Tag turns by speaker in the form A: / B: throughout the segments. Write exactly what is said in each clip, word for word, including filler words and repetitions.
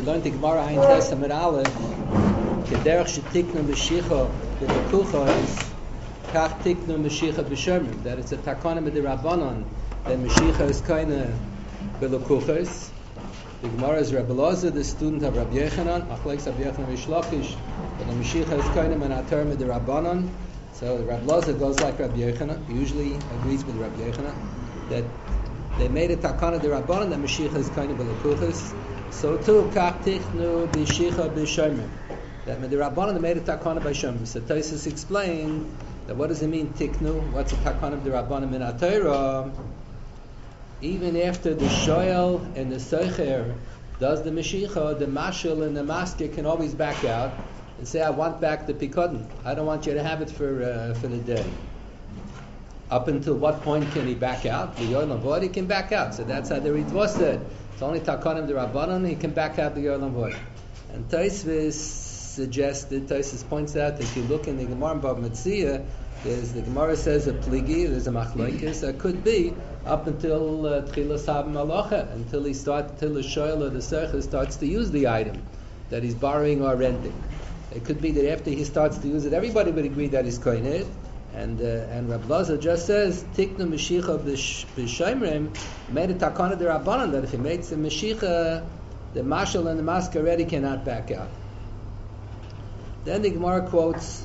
A: learned the Gemara Ein Tes Amid Aleph, Kederech shetiknu Mashiach b'Lekucha is Kach tiknu Mashiach b'Shomrim, that it's a takana b'Dirabanan, that Mashiach is kind b'Lekuchas. The Gemara is Rabbi Loza, the student of Rabbi Yechanan, Machlekes Rabbi Yechanan Rish Lakish, but the Mashiach is kind of Menater b'Dirabanan. So Rabbi Loza goes like Rabbi Yechanan, he usually agrees with Rabbi Yechanan, that they made a takana d'Rabbanan that Mashiach is kind of b'Lekuchas. So too, Kach tiknu b'Shicha b'Shomrim, that d'Rabbanan they made a takana by Shomrim. So Tosfos explained that what does it mean tiknu? What's a takana d'Rabbanan min HaTorah? Even after the shoyel and the soicher does the Mashiach, the mashal and the masker can always back out and say, I want back the pikadon. I don't want you to have it for uh, for the day. Up until what point can he back out? The Yolam Vod, he can back out. So that's how the Ritva said. It's only Takanim the Rabbanon, he can back out the Yolam Vod. And Tosfos suggested, Tosfos points out that if you look in the Gemara in Bava Metzia, there's the Gemara says a pligi, there's a machlokes, that could be up until Tchilas uh, Malacha, until he starts, until the shoyel or the sercher starts to use the item that he's borrowing or renting. It could be that after he starts to use it, everybody would agree that he's koined. And uh, and Rabbi Loza just says tiknu Mashiach b'Shomrim made a takana d'Rabbanan that if he makes a Mashiach, the mashal and the mask already cannot back out. Then the Gemara quotes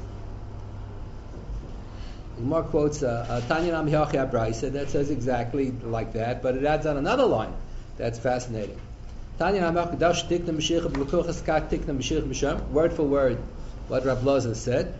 A: the Gemara quotes Tanya Nam Yachya Brayse that says exactly like that, but it adds on another line that's fascinating. Tanya Nam Yachya Dash tiknu Mashiach b'Lekuchas Kach tiknu Mashiach b'Shomrim, word for word what Rabbi Loza said.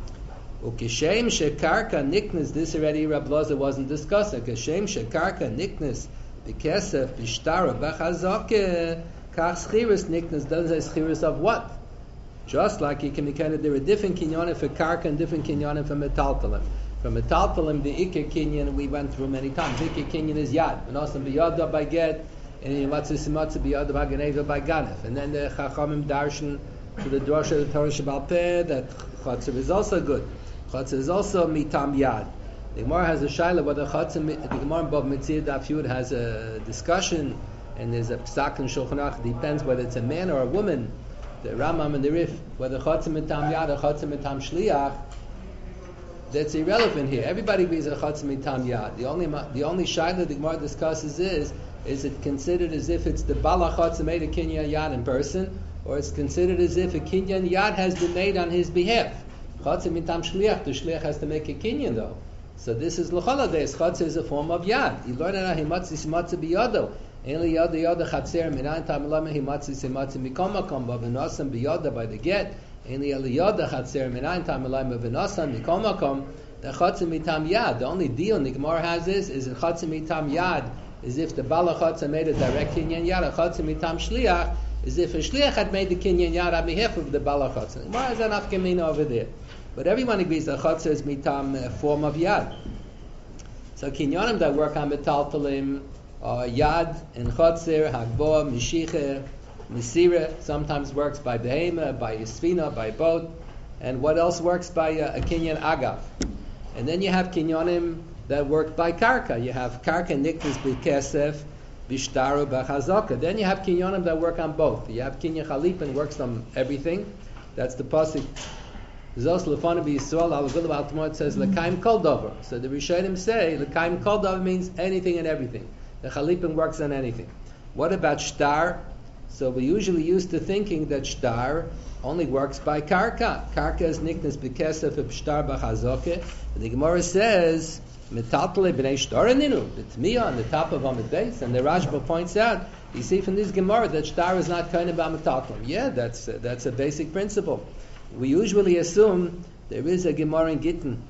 A: Ukishem shekarka niknas, this already Rabbi Loza wasn't discussing. Ukishem shekarka niknas b'kesef b'shtara b'chazake kach schiras niknas, doesn't say schiras of what? Just like you can be kind of, there are different kinyanim for karka and different kinyanim for metaltalim. For metaltalim, the ikar kinyan we went through many times. Ikar kinyan is yad, and also biyada by get, and yimatzu simatzu biyada by ganeva by ganef. And then the chachamim darshan to the drasha of the Torah Shabbal Peh that chatzir is also good. Chatzir is also mitam yad. The Gemara has a shaila whether chatzir, the Gemara in Bava Metzia Daf Yud has a discussion, and there's a psak in Shulchan Aruch. Depends whether it's a man or a woman. The Rambam and the Rif, whether chatzir mitam yad or chatzir mitam shliach, that's irrelevant here. Everybody agrees that chatzir mitam yad. The only the only shaila the Gemara discusses is is it considered as if it's the bala chatzir made a kinyan yad in person, or it's considered as if a kinyan yad has been made on his behalf. Chatzir mitam shliach, the shliach has to make a kinyan though. So this is l'cholades. Chatzir is a form of yad. You learn it himatzi simatzi biyado. Eli yada yada chatzir minayin tamilama himatzi simatzi mikomakom b'v'nosam biyada by the get. Eli eli yada chatzir minayin tamilama b'v'nosam mikomakom. The chatzir mitam yad. The only deal the Gemara has is is a chatzir mitam yad is if the bala chatzir made a direct kinyan yad. A chatzir mitam shliach is if a shliach had made the kinyan yad on behalf of the bala chatzir. Gemara has an afkamina over there. But everyone agrees that chatzir is mitam a form of yad. So kinyanim that work on metaltalim are yad and chatzir, hagboa, mishicha, misira. Sometimes works by behema, by yisfina, by boat. And what else works by uh, a kinyan agav? And then you have kinyanim that work by karka. You have karka niknas b'kesef, b'shtaru b'chazaka. Then you have kinyanim that work on both. You have kinyan chalip and works on everything. That's the pasuk. Zos lefana b'Yisrael al gulav al tamor, it says lekaim kol dover. So the Rishonim say lekaim kol dover means anything and everything. The chalipin works on anything. What about shtar? So we usually used to thinking that shtar only works by karka. Karka is niknas b'kesef b'shtar b'chazoke. And the Gemara says metaltale b'nei shtar ninu. The tmiya on the top of Amud Beis, and the Rashba points out. You see from this Gemara that shtar is not kind of metaltale. Yeah, that's uh, that's a basic principle. We usually assume there is a Gemara in Gittin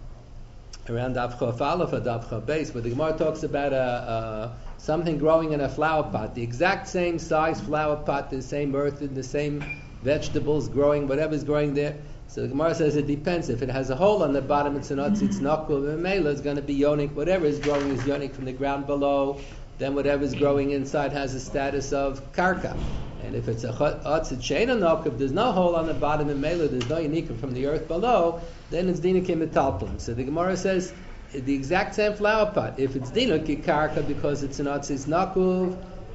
A: around Daf Chof Aleph or Daf Chof Beis where the Gemara talks about a, a, something growing in a flower pot, the exact same size flower pot, the same earth, the same vegetables growing, whatever's growing there. So the Gemara says it depends. If it has a hole on the bottom, it's an otz, it's nakul, and mela is going to be yonik. Whatever is growing is yonik from the ground below. Then whatever is growing inside has a status of karka. And if it's a otzit sheina nok, if there's no hole on the bottom in mela, there's no unique from the earth below, then it's dinakim metalplim. So the Gemara says the exact same flower pot. If it's dinuk karka because it's an otzit nakuv,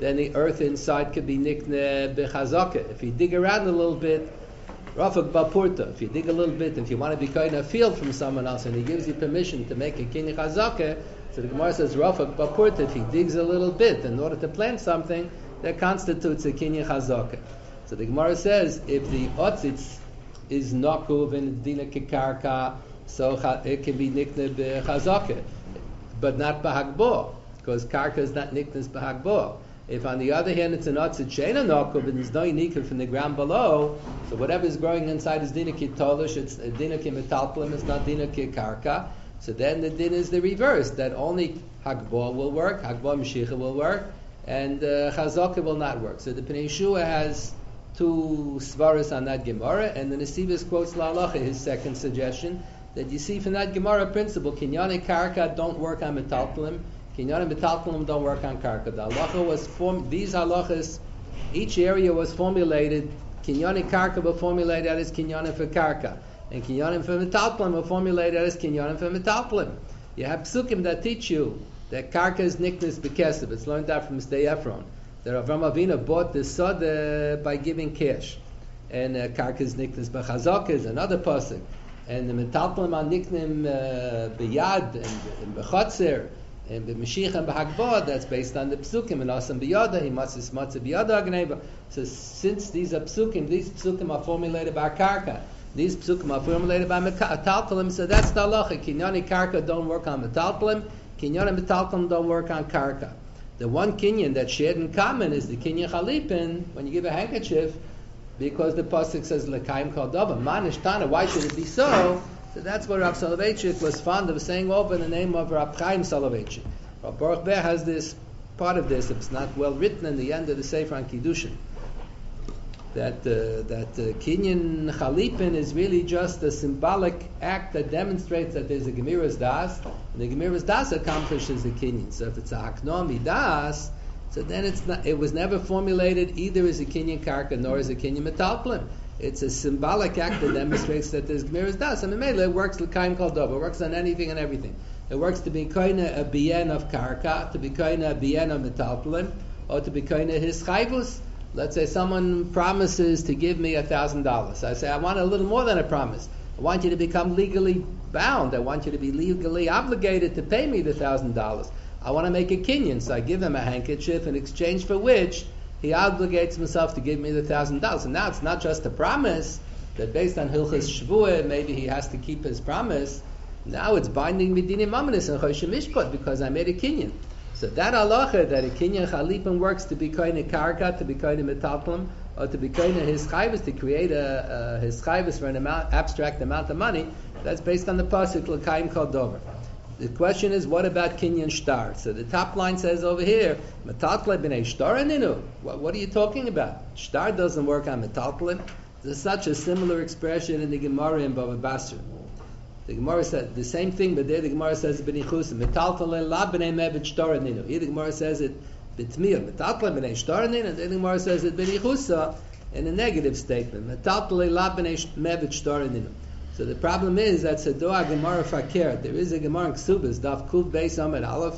A: then the earth inside could be nikne bechazaka. If you dig around a little bit, rafak bapurta. If you dig a little bit, if you want to be kind of field from someone else, and he gives you permission to make a kinyan chazaka, so the Gemara says rafak bapurta. If he digs a little bit in order to plant something, that constitutes a kinyan chazaka. So the Gemara says if the otzitz is nakuv and dina kekarka, so it can be nikne bechazaka, but not bahagbo, because karka is not niknes bahagbo. If on the other hand it's an otzit sheina nakuv and there's no yinikah from the ground below, so whatever is growing inside is dina kitolish, it's dina kimetalplim, it's not dina kikarka. So then the din is the reverse, that only hagbo will work, hagbo mishicha will work, and uh, chazaka will not work. So the Pnei Yeshua has two svaras on that Gemara, and the Nesivos quotes La'alacha, his second suggestion, that you see from that Gemara principle, kinyane karka don't work on metalplim, kinyane metalplim don't work on karka. The halacha was form. These halachas, each area was formulated. Kinyane karka were formulated as kinyane for karka, and kinyane for metalplim were formulated as kinyane for metalplim. You have psukim that teach you that karka is niknes bekesef. It's learned out from Sdei Ephron. That Avram Avinu bought the soda by giving cash, and uh, karka is niknes bechazaka is another pasuk. And the metalplim are niknim uh, biyad and, and bechotzer and b'meshich and b'hagbod. That's based on the psukim and asam biyada. He must is matzah biyada agneva. So since these are psukim, these psukim are formulated by karka. These psukim are formulated by metalplim. So that's the halacha. Kinyani karka don't work on metalplim. Kinyani metalplim don't work on karka. The one kinyan that's shared in common is the kinyan chalipin. When you give a handkerchief, because the pasuk says l'kaim kol davar manishtana, why should it be so? So that's what Rav Soloveitchik was fond of saying over in the name of Rav Chaim Soloveitchik. Rav Baruch Ber has this part of this. It's not well written in the end of the Sefer on Kiddushin. That uh, that uh, kinyan chalipin is really just a symbolic act that demonstrates that there's a gemiras das, and the gemiras das accomplishes the kinyan. So if it's a hakno midas, so then it's not, it was never formulated either as a kinyan karka nor as a kinyan metalplim. It's a symbolic act that demonstrates that there's gemiras das. I mean, maybe it works l'kaim kol davar. It works on anything and everything. It works to be koina a bien of karka, to be koina a bien of metalplim, or to be koina his chayvus. Let's say someone promises to give me a thousand dollars. I say I want a little more than a promise. I want you to become legally bound. I want you to be legally obligated to pay me the thousand dollars. I want to make a kinyan, so I give him a handkerchief in exchange for which he obligates himself to give me the thousand dollars. And now it's not just a promise that based on Hilchas Shvuah, maybe he has to keep his promise. Now it's binding Medina Mamanis and Choshe Mishpat because I made a kinyan. So that halacha that a kinyan chalipin works to be koine karka, to be koine metalplim, or to be koine his chayvus, to create a, a his chayvus for an amount, abstract amount of money, that's based on the pasuk l'kaim kol davar. The question is, what about kinyan shtar? So the top line says over here, metalplim b'nei shtar aninu. What, what are you talking about? Shtar doesn't work on metalplim. There's such a similar expression in the Gemara in Bava Basra. The Gemara said the same thing, but there the Gemara says b'nichusim metalplim la b'nei mevet shtar aninu. Here the Gemara says it b'tmiyah metalplim b'nei shtar aninu, and then the Gemara says it b'nichusa in a negative statement metalplim la b'nei mevet shtar aninu. So the problem is that Sedoa Gemara Fakir. There is a Gemara in Ksubas, Daf Kuf Beis Amud Aleph.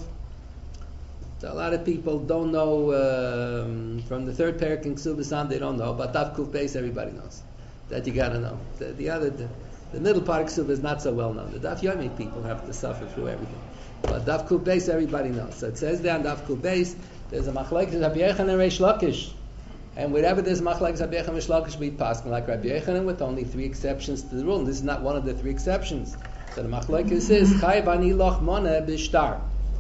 A: So a lot of people don't know um, from the third parak in Ksubas on. They don't know, but Daf Kuf Beis everybody knows. That you got to know. The, the other, the, the middle part of Ksubas is not so well known. The Daf Yomi people have to suffer through everything. But Daf Kuf Beis everybody knows. So it says there on Daf Kuf Beis, there's a machlekes Rabbi Yochanan and Reish Lakish. And wherever there's machlekes Rabbi Yochanan and Reish Lakish, we pass like Rabbi Yochanan with only three exceptions to the rule. And this is not one of the three exceptions. So the machlekes is Chayv ani loch mona b'shtar.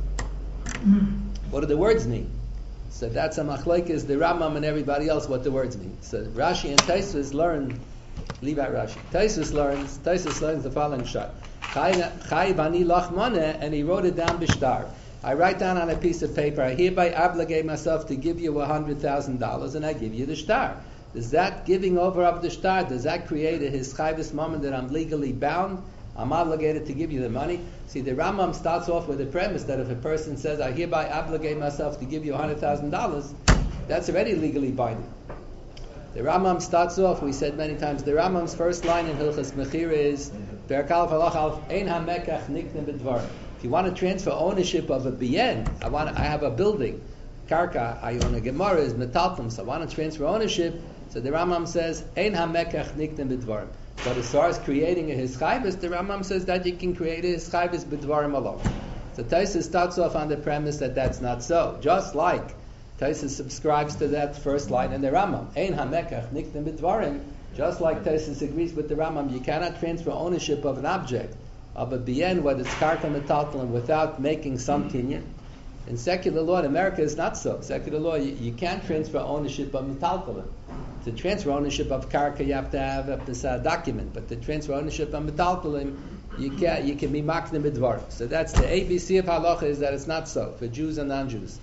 A: What do the words mean? So that's a machlekes the Rambam and everybody else what the words mean. So Rashi and Tosfos learn. Leave out Rashi. Tosfos learns. Tosfos learns the following shot. Chayv ani loch mona, and he wrote it down b'shtar. I write down on a piece of paper, I hereby obligate myself to give you a hundred thousand dollars, and I give you the shtar. Does that giving over of the shtar, does that create a hischayvus moment that I'm legally bound? I'm obligated to give you the money? See, the Rambam starts off with the premise that if a person says, I hereby obligate myself to give you a hundred thousand dollars, that's already legally binding. The Rambam starts off, we said many times, the Rambam's first line in Hilchas Mechira is, Perek Aleph Halach Aleph, Ein HaMekach Nikne B'dvar. If you want to transfer ownership of a bien, I want, I have a building, karka ayona gemara is metaltlum. So I want to transfer ownership. So the Rambam says ein hamekach niknem b'dvarim. But as far as creating a hischayvus, the Rambam says that you can create a hischayvus b'dvarim alone. So Taisus starts off on the premise that that's not so. Just like Taisus subscribes to that first line in the Rambam, ein hamekach niknem b'dvarim. Just like Taisus agrees with the Rambam, you cannot transfer ownership of an object, of a bien, whether it's karka metaltalin, without making some kinyan. In secular law in America, it's not so. Secular law, you, you can't transfer ownership of metaltalin. To transfer ownership of karka, you have to have a, a document. But to transfer ownership of metaltalin, you can you can be maknim b'dvarim. So that's the A B C of halacha, is that it's not so for Jews and non-Jews.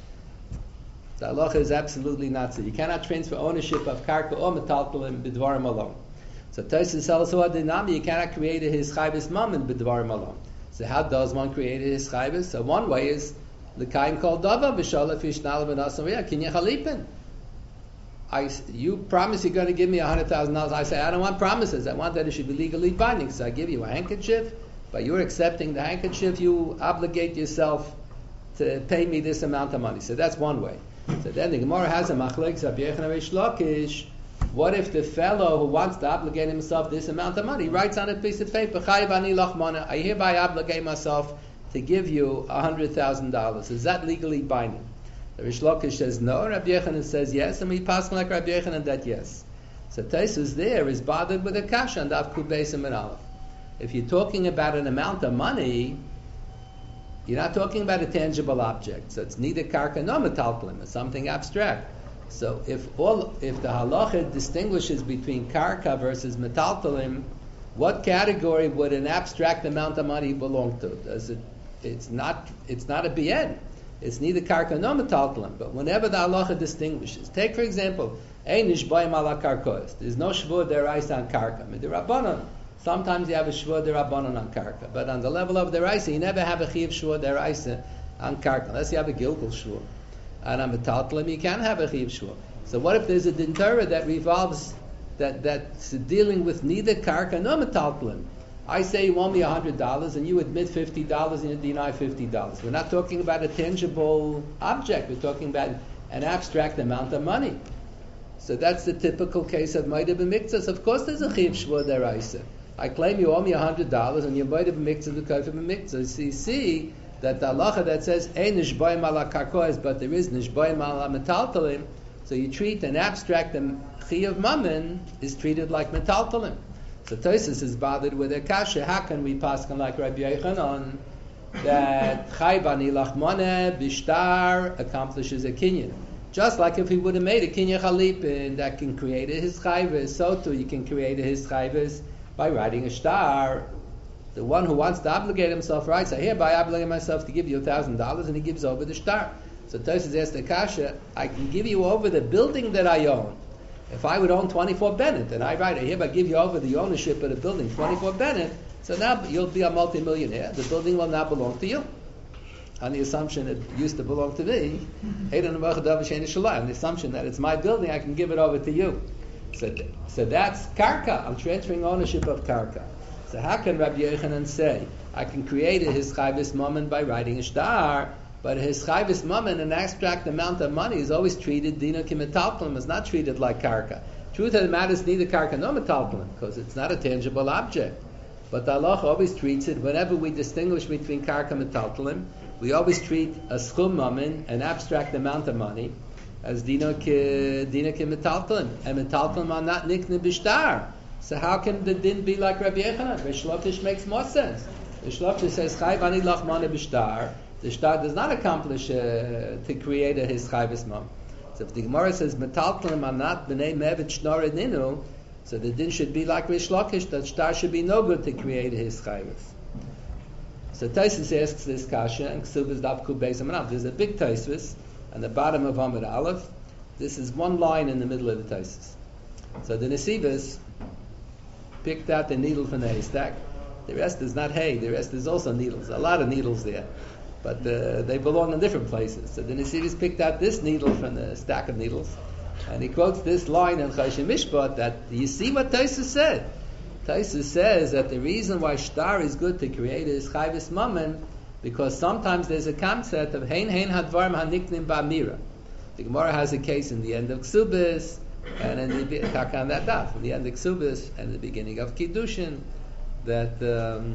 A: The halacha is absolutely not so. You cannot transfer ownership of karka or metaltalin b'dvarim alone. So Tosfos tells us dinami, you cannot create a hischayvus mammon b'dvarim alone. So how does one create a hischayvus? So one way is the kain called dava b'shalach vishnal v'nasam v'yah kinyan chalipin. I, you promise you're going to give me a hundred thousand dollars. I say I don't want promises. I want that it should be legally binding. So I give you a handkerchief. By your accepting the handkerchief, you obligate yourself to pay me this amount of money. So that's one way. So then the Gemara has a machlekes Rabbi Yochanan Reish Lakish. What if the fellow who wants to obligate himself this amount of money writes on a piece of paper, Chayiv ani lachmana, I hereby obligate myself to give you a hundred thousand dollars. Is that legally binding? The Reish Lakish says no. Rabbi Yochanan says yes, and we pass like Rabbi Yochanan that yes. So Tosfos there is bothered with a kasha and Daf Kubeis and Aleph. If you're talking about an amount of money, you're not talking about a tangible object. So it's neither karka nor metaltalim. It's something abstract. So if all if the halacha distinguishes between karka versus metaltalim, what category would an abstract amount of money belong to? Does it? It's not. It's not a bien. It's neither karka nor metaltalim. But whenever the halacha distinguishes, take for example, ein nishbayim ala karkos. There's no shvur deraisa on karka. Midirabbanan. Sometimes you have a shvur derabanan on karka, but on the level of deraisa, you never have a chiv shvur deraisa on karka, unless you have a gilgul shvur. And on metaltalim, you can have a chiv shvur. So what if there's a din Torah that revolves, that that's dealing with neither karka nor metaltalim? I say you owe me a hundred dollars, and you admit fifty dollars, and you deny fifty dollars. We're not talking about a tangible object. We're talking about an abstract amount of money. So that's the typical case of Moed B'Miktzos. Of course, there's a chiv shvur deraisa. I claim you owe me a hundred dollars, and you're Moed B'Miktzos because of B'Miktzos. So you see that the halacha that says ein nishbayim ala karkois, but there is nishbayim ala metaltalim. So you treat an abstract chiyuv mammon is treated like metaltalim. So Tosfos is bothered with a kasha. How can we pass on like Rabbi Yochanan that chayv ani lachmane bishtar accomplishes a kinyan? Just like if he would have made a kinyan chalipin that can create a hischayvus, so too you can create a hischayvus by writing a star. The one who wants to obligate himself writes, I hereby obligate myself to give you a thousand dollars, and he gives over the star. So Tosfos asks the kasha, I can give you over the building that I own. If I would own twenty-four Bennett, and I write, I hereby give you over the ownership of the building, twenty-four Bennett, so now you'll be a multimillionaire. The building will now belong to you. On the assumption it used to belong to me, on the assumption that it's my building, I can give it over to you. So, so that's karka. I'm transferring ownership of karka. So how can Rabbi Yochanan say, I can create a hischayvus mammon by writing a star, but a hischayvus mammon, an abstract amount of money, is always treated, dina ki metaltalim, is not treated like karka. Truth of the matter is neither karka nor metaltalim, because it's not a tangible object. But the halacha always treats it, whenever we distinguish between karka and metaltalim, we always treat a schum mammon, an abstract amount of money, as dina ki, dina ki metaltalim. And metaltalim are not nikne bishtar. So how can the din be like Rabbi Yochanan? Reish Lakish makes more sense. Reish Lakish says, Chayv ani lachmane b'shtar. The shtar does not accomplish uh, to create a hischayvus mum. So if the Gemara says, metaltalim are not b'nei mevet shnor ninu, so the din should be like Reish Lakish, that shtar should be no good to create a hischayvus. So Tosfos asks this kasha, and Ksubas Daf Kubeis Amanav. There's a big Tosfos on the bottom of Amud Aleph. This is one line in the middle of the Tosfos. So the Nesivos picked out the needle from the haystack. The rest is not hay. The rest is also needles. A lot of needles there, but uh, they belong in different places. So the Nesivos picked out this needle from the stack of needles, and he quotes this line in Choshen Mishpat that you see what Tosfos said. Tosfos says that the reason why shtar is good to create is chayvus mammon, because sometimes there's a concept of hein hein hadvarim haniknim ba'mira. The Gemara has a case in the end of Ksubis, and in the on that daf, in the end of Ksubis, and the beginning of Kiddushin, that um,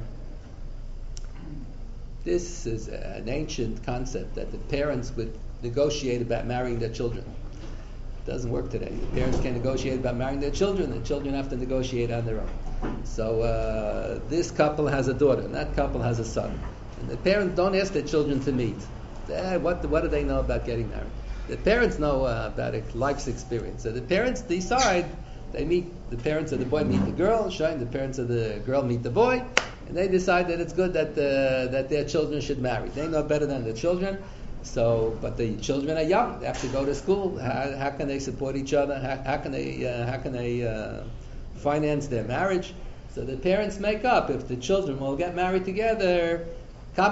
A: this is an ancient concept that the parents would negotiate about marrying their children. It doesn't work today. The parents can negotiate about marrying their children, the children have to negotiate on their own. So uh, this couple has a daughter, and that couple has a son. And the parents don't ask their children to meet. Eh, what, what do they know about getting married? The parents know uh, about it, life's experience. So the parents decide, they meet, the parents of the boy meet the girl, shine, the parents of the girl meet the boy, and they decide that it's good that uh, that their children should marry. They know better than the children, so, but the children are young, they have to go to school. How, how can they support each other? How, how can they, uh, how can they uh, finance their marriage? So the parents make up, if the children will get married together, how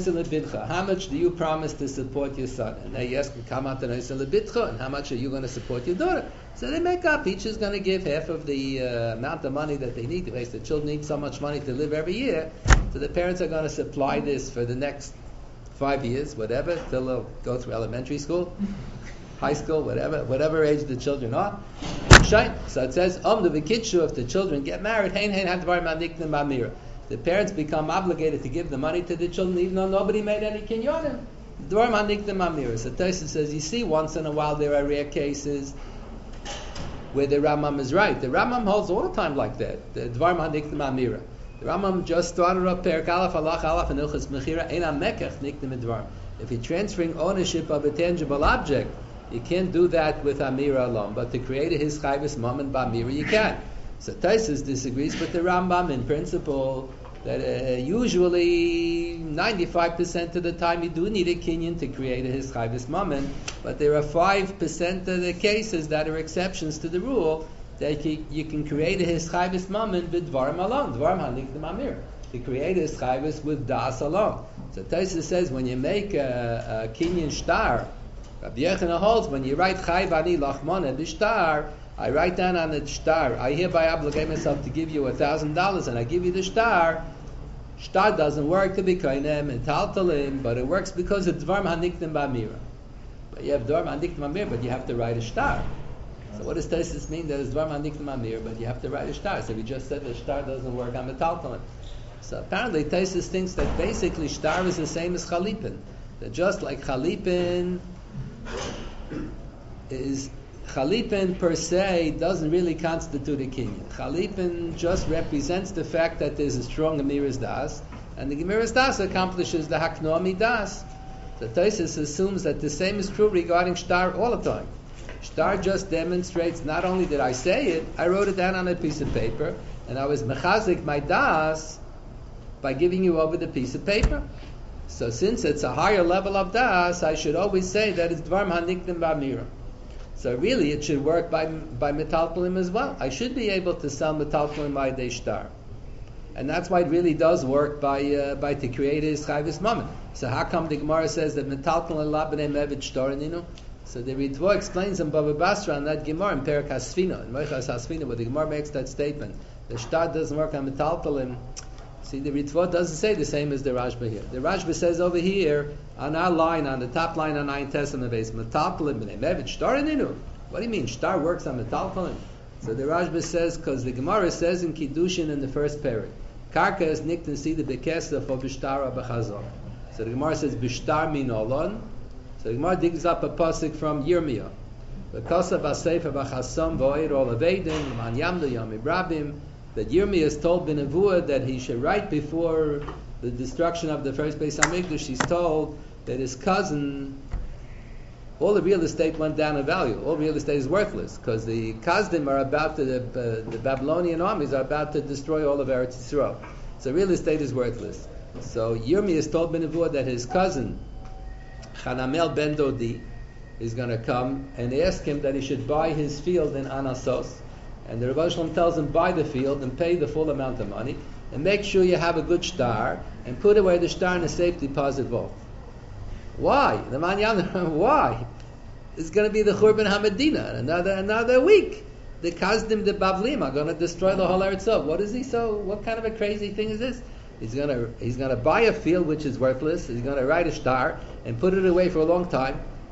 A: much do you promise to support your son? And they ask, and how much are you going to support your daughter? So they make up. Each is going to give half of the uh, amount of money that they need. Because the children need so much money to live every year. So the parents are going to supply this for the next five years, whatever, till they'll go through elementary school, high school, whatever, whatever age the children are. So it says, Om the Vikitshu, if the children get married, hein hein hadvar maniknim mamira. The parents become obligated to give the money to the children even though nobody made any kinyonim. Dvar maniknim mamira. So Tosfos says, you see, once in a while there are rare cases where the Rambam is right. The Rambam holds all the time like that. The Dvar maniknim mamira. The Rambam just started up Perek Aleph Halach Aleph and Ilchos Mechira Ein HaMekach Niknim Midvar. If you're transferring ownership of a tangible object, you can't do that with Amira alone. But to create a his chayvus mom and b'Amira, you can. So Tosfos disagrees with the Rambam in principle that uh, usually ninety-five percent of the time you do need a kinyan to create a his chayvus mom, but there are five percent of the cases that are exceptions to the rule that you, you can create a his chayvus mom with dvarim alone, dvarim hanik the mamir. To create a his chayvus with das alone. So Tosfos says when you make a, a kinyan shtar, Rabbi Yochanan holds when you write chayv ani lachmona b'shtar, I write down on the shtar, I hereby obligate myself to give you a thousand dollars, and I give you the shtar. Shtar doesn't work to be koinem and taltalim, but it works because it's dvarim haniknim b'amira. But you have dvarim haniknim b'amira, but you have to write a shtar. So what does Tosfos mean that it's dvarim haniknim b'amira, but you have to write a shtar? So we just said the shtar doesn't work on the taltalim. So apparently Tosfos thinks that basically shtar is the same as chalipin. That just like chalipin is Chalipin per se doesn't really constitute a kinyan. Chalipin just represents the fact that there's a strong Amiras Das, and the Amiras Das accomplishes the Haknoami Das. The Tosfos assumes that the same is true regarding shtar all the time. Shtar just demonstrates not only did I say it, I wrote it down on a piece of paper, and I was mechazik my Das by giving you over the piece of paper. So since it's a higher level of Das, I should always say that it's Dvarim Haniknim B'Amira. So really, it should work by by metalpalim as well. I should be able to sell metalpalim by day shtar, and that's why it really does work by uh, by to create his chayvus moment. So how come the Gemara says that metalpalim la b'nei mevet shtarininu? So the Ritva explains in Baba Basra on that Gemara in Perek Hasfina, in Moichas Hasfina, where the Gemara makes that statement. The shtar doesn't work on metalpalim. See, the Ritva doesn't say the same as the Rashba here. The Rashba says over here, on our line, on the top line on Ayin Testament base, Metalpalim b'nei Mevet Shtar Ninu. What do you mean? Shtar works on Metalpalim? So the Rashba says, because the Gemara says in Kiddushin in the first parak, Karka is nikten sida bekesa for B'shtara b'chazor. So the Gemara says, B'shtar min olon. So the Gemara digs up a pasuk from Yirmiyah. V'kosav ha'sefer b'chasam v'oir ol avedim, man yamdu yamim rabim. That Yirmiyah is told Benavua that he should write before the destruction of the first Beis Hamikdash. He's told that his cousin, all the real estate went down in value. All real estate is worthless because the Kazdim are about to, the, uh, the Babylonian armies are about to destroy all of Eretz Yisrael. So real estate is worthless. So Yirmiyah is told Benavua that his cousin, Hanamel ben Dodi, is going to come and ask him that he should buy his field in Anasos. And the Rebbe Shalom tells him, buy the field and pay the full amount of money, and make sure you have a good shtar, and put away the shtar in a safe deposit vault. Why? The Manyan, why? It's going to be the Churban HaMedina, another another week. The Kazdim, the Bavlim are going to destroy the whole Eretz Yisrael. What is he so, what kind of a crazy thing is this? He's going to he's going to buy a field which is worthless, he's going to write a shtar, and put it away for a long time,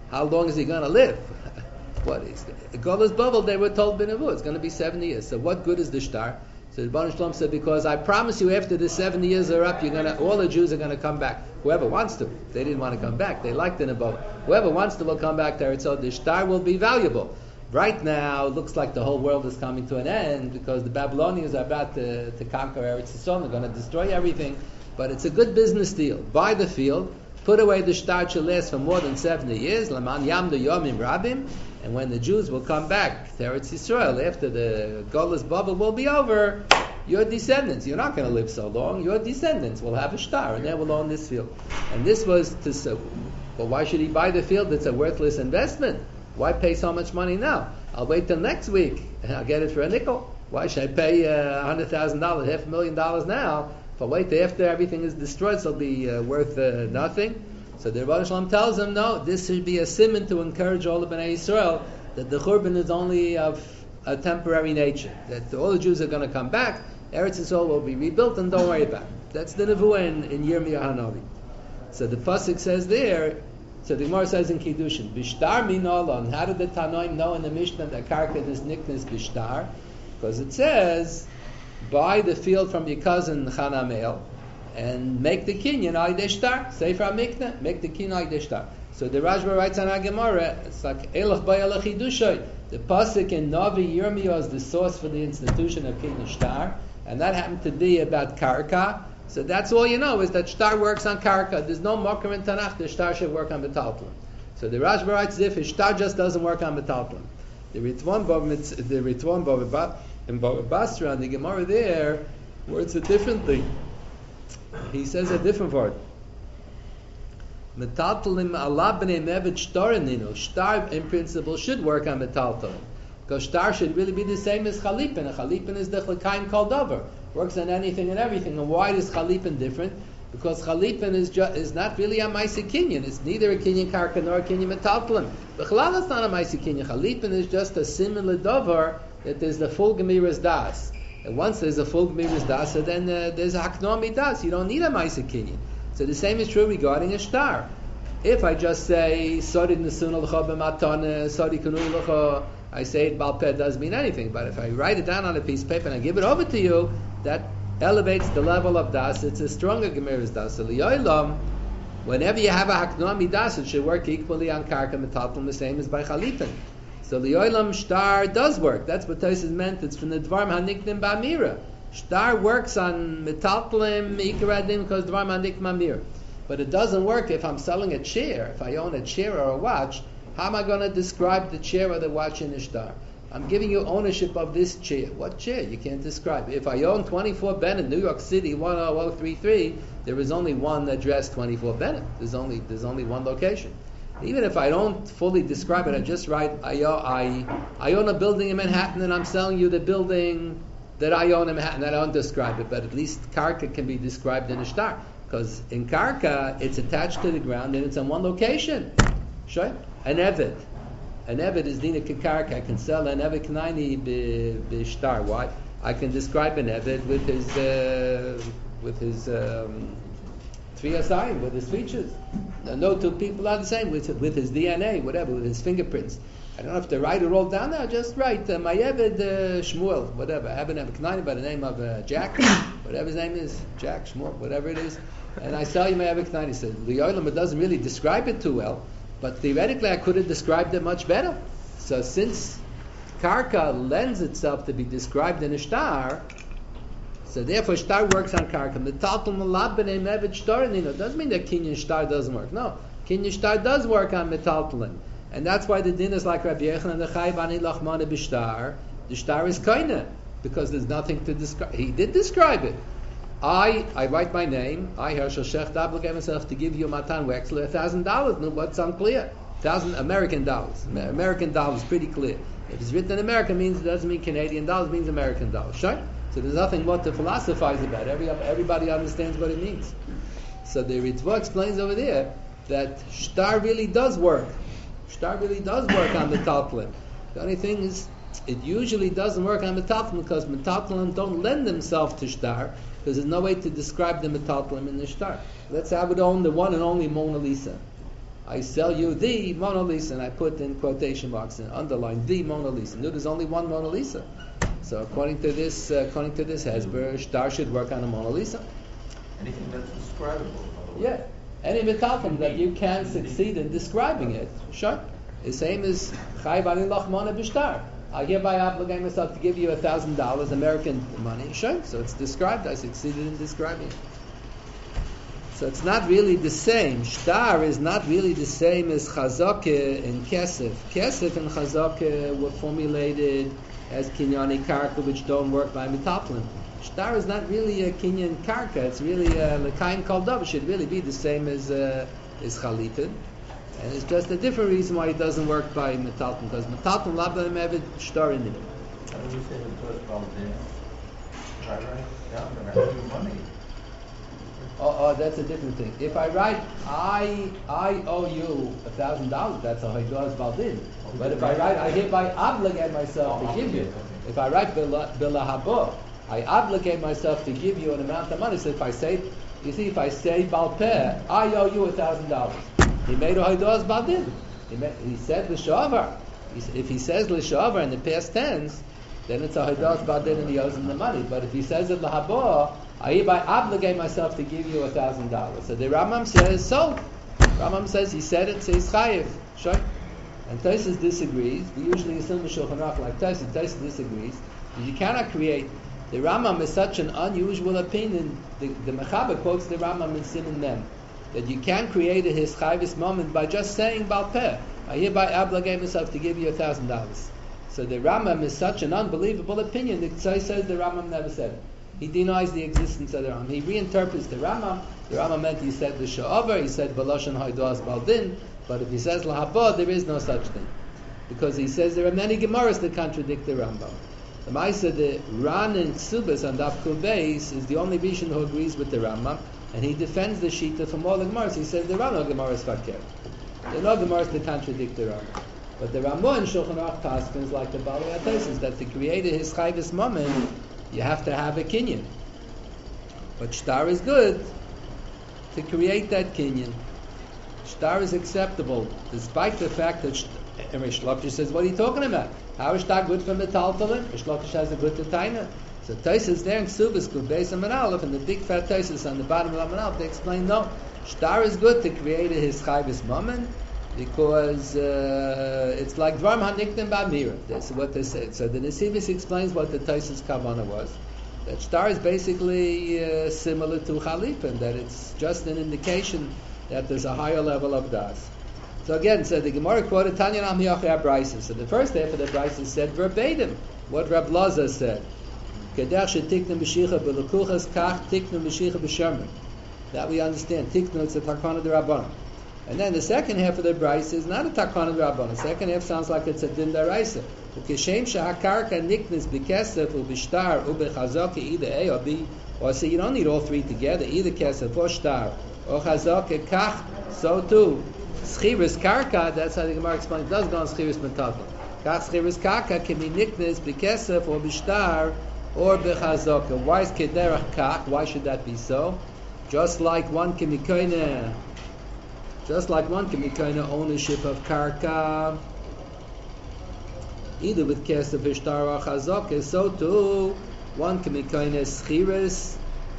A: How long is he going to live? What is Golas Bavel? They were told B'Nevu, it's going to be seventy years. So what good is the shtar? So the Baruch Shalom said, because I promise you, after the seventy years are up, you're gonna, all the Jews are going to come back. Whoever wants to. They didn't want to come back. They liked the Nebuah. Whoever wants to will come back to Eretz Yisrael. The shtar will be valuable. Right now, it looks like the whole world is coming to an end because the Babylonians are about to, to conquer Eretz Yisrael. They're going to destroy everything. But it's a good business deal. Buy the field. Put away the shtar to last for more than seventy years. Laman yamdu yomim rabim. And when the Jews will come back to Eretz Yisrael after the Golas bubble will be over, your descendants, you're not going to live so long, your descendants will have a shtar and they will own this field. And this was to say, well, why should he buy the field? It's a worthless investment. Why pay so much money now? I'll wait till next week and I'll get it for a nickel. Why should I pay uh, one hundred thousand dollars, half a million dollars now? If I wait till after everything is destroyed, it'll be uh, worth uh, nothing. So the Rebbe Shalom tells him, no, this should be a simon to encourage all the Bnei Yisrael that the Churban is only of a temporary nature. That all the Jews are going to come back, Eretz Yisrael will be rebuilt, and don't worry about it. That's the Nevuah in, in Yirmiyah Hanavi. So the Pasuk says there, so the Gemara says in Kiddushin, Bishtar min olon. How did the Tanoim know in the Mishnah that Karka is nickness Bishtar? Because it says, buy the field from your cousin Chanamel and make the kinyan Aydei Shtar. Sefer HaMikneh, make the kinyan Aydei Shtar. So the Rashba writes on Gemara, it's like Elach Bayalach Hidushay. The pasuk in Navi Yirmiyah is the source for the institution of kinyan Shtar, and that happened to be about Karka. So that's all you know is that Shtar works on Karka. There's no Moker in Tanakh. The Shtar should work on Metaltlin. So the Rashba writes as if Shtar just doesn't work on Metaltlin. The Ritvan Bava, the Ritvan Bava in Bava Basra, and the Gemara there words it differently. He says a different word. Metaltalim ala b'nei mevet shtarininu. Shtar in principle should work on metaltalim, because shtar should really be the same as chalipin. A chalipin is the chalkaim called over, works on anything and everything. And why is chalipin different? Because chalipin is ju- is not really a ma'aseh kinyan. It's neither a kinyan karka nor a kinyan metaltalim. B'chalal it's not a ma'aseh kinyan. Chalipin is just a similar dover that there's the full gemiras das. And once there's a full gemiras das, so then uh, there's a haknor midas. You don't need a ma'aseh kinyan. So the same is true regarding a shtar. If I just say Sori Nesun L'cha b'matana, Sori Kanu L'cha, I say it Balpeh doesn't mean anything. But if I write it down on a piece of paper and I give it over to you, that elevates the level of das. It's a stronger gemiras das. So liyolam, whenever you have a haknor midas, it should work equally on karka metaltlin, the same as by chalipin. So liyolam shtar does work. That's what Tosfos meant. It's from the dvarim haniknim ba'mira. Shtar works on metaltlin ikaradim because dvarim haniknim ba'mira. But it doesn't work if I'm selling a chair. If I own a chair or a watch, how am I going to describe the chair or the watch in a shtar? I'm giving you ownership of this chair. What chair? You can't describe it. If I own twenty-four Bennett, New York City, one oh oh three three, there is only one address, twenty-four Bennett. There's only there's only one location. Even if I don't fully describe it, I just write, I, I, I own a building in Manhattan and I'm selling you the building that I own in Manhattan. I don't describe it, but at least karka can be described in a shtar. Because in karka, it's attached to the ground and it's in one location. Sure? An eved. An eved is dina karka. I can sell an eved knaini b'shtar. Why? I can describe an eved with his uh, with his um, tviasayim, with his features. No two people are the same. With with his D N A, whatever, with his fingerprints. I don't have to write it all down there. I'll just write uh, my eved uh, Shmuel, whatever. I have an eved knaini by the name of uh, Jack, whatever his name is, Jack Shmuel, whatever it is. And I sell you my eved knaini. He said, the Yolam, it doesn't really describe it too well, but theoretically I could have described it much better. So since karka lends itself to be described in a shtar, so therefore shtar works on karka. Metaltal malab b'nei eved shtarininu. It doesn't mean that kinyan shtar doesn't work. No, kinyan shtar does work on metaltalin. And that's why the din is like Rabbi Yochanan the Chai Bani Lachmana b'shtar. The shtar is kaina because there's nothing to describe. He did describe it. I I write my name. I Hershel Shecht obligate myself to give you Matan Wexler a thousand dollars. No, what's unclear? Thousand American dollars. American dollars pretty clear. If it's written in American, means it doesn't mean Canadian dollars. It means American dollars. Sure. So there's nothing more to philosophize about. Every everybody understands what it means. So the Ritva explains over there that shtar really does work. Shtar really does work on metaltlin. The only thing is, it usually doesn't work on metaltlin because metaltlin don't lend themselves to shtar because there's no way to describe the metaltlin in the shtar. Let's say I would own the one and only Mona Lisa. I sell you the Mona Lisa, and I put in quotation marks and underline the Mona Lisa. No, there's only one Mona Lisa. So according to this, uh, according to this Hesber, Shtar should work on a Mona Lisa.
B: Anything that's describable.
A: Yeah, any metalton that you can succeed in describing it, sure. The same as Chayv Ani Lachmana B'Shtar. I hereby obligate myself to give you a thousand dollars, American money, sure. So it's described. I succeeded in describing it. So it's not really the same. Shtar is not really the same as Chazakah and Kesef. Kesef and Chazakah were formulated as Kinyani Karka, which don't work by Metalton. Shtar is not really a Kinyan Karka. It's really a L'kaim Kol Davar. It should really be the same as uh, as Chalitin. And it's just a different reason why it doesn't work by Metalton, because Metalton Labda Mevid Shtar in it.
B: How do we say the first Baldir? Right, right. Yeah, I'm going to have your money.
A: Oh, oh, that's a different thing. If I write, I I owe you a thousand dollars, that's a Haidoaz Baldin. But if I write, I hereby obligate myself to give you. If I write Bila Habo, I obligate myself to give you an amount of money. So if I say, you see, if I say Balpeh, I owe you a thousand dollars. He made a Haidoaz Baldin. He, made, he said L'shavar. If he says L'shavar in the past tense, then it's a Haidoaz Baldin and he owes him the money. But if he says it L'habo, I hereby obligate myself to give you a thousand dollars. So the Rambam says, so. Rambam says he said it, so he's chayiv. Sure. And Tosfos disagrees. We usually assume the Shulchan Aruch like Tosfos. Tosfos disagrees. You cannot create. The Rambam is such an unusual opinion. The, the Mechaber quotes the Rambam in Siman Mem that you can create a his chayvis moment by just saying Balpeh. I hereby obligate myself to give you a thousand dollars. So the Rambam is such an unbelievable opinion. The Tzai says the Rambam never said it. He denies the existence of the Rambam. He reinterprets the Rambam. The Rambam meant he said the Sha'avar, he said Baloshan Haidoaz Baldin, but if he says Lahaba, there is no such thing. Because he says there are many Gemaras that contradict the Rambam. The Maisa, the Ran and Ksubas on Daf Kuf Beis is the only Rishon who agrees with the Rambam, and he defends the Shita from all the Gemaras. He says there are no Gemaras Fakir. There are no Gemaras that contradict the Rambam. But the Ramah in Shulchan Aruch Paskins, like the Balei HaTosfos, that to create his chayvis moment, you have to have a kinyan. But shtar is good to create that kinyan. Shtar is acceptable, despite the fact that Rish Lakish says, what are you talking about? How is shtar good for metaltalin? Rish Lakish has a good tetaina. So Tosfos there in Ksubas, Kuf Beis and Manalef, and the big fat Tosfos on the bottom of Manalef, they explain, no, shtar is good to create his chayvis moment, because uh, it's like Dvarim HaNikdim Ba'mira. That's what they said. So the Nesivis explains what the Tosfos Kavanah was. That shtar is basically uh, similar to Chalipin, that it's just an indication that there's a higher level of das. So again, so the Gemara quoted Tanya Nam Yachei HaBraysos. So the first half of the Braysos said verbatim what Rab Laza said. Kedach shetiknu b'shicha b'lekuchas kach tiknu b'shicha b'sherman. That we understand. Tiknu, it's a takana d'Rabbanan. And then the second half of the Brayso is not a takana d'Rabbanan. The second half sounds like it's a din d'Oraisa. Ukeshem shehakarka niknes b'kesef u'b'shtar u'b'chazaka either A or B. Or so you don't need all three together. Either kesef or shtar or chazaka kach. So too, schiris karka. That's how the Gemara explains. It does go on schiris metatla. Kach schiris karka can be niknes b'kesef or b'shtar or b'chazaka. Why is kederach kach? Why should that be so? Just like one can be koine. Just like one can be kind of ownership of karka, either with kesef ishtar or chazaka, so too one can be kind of schiris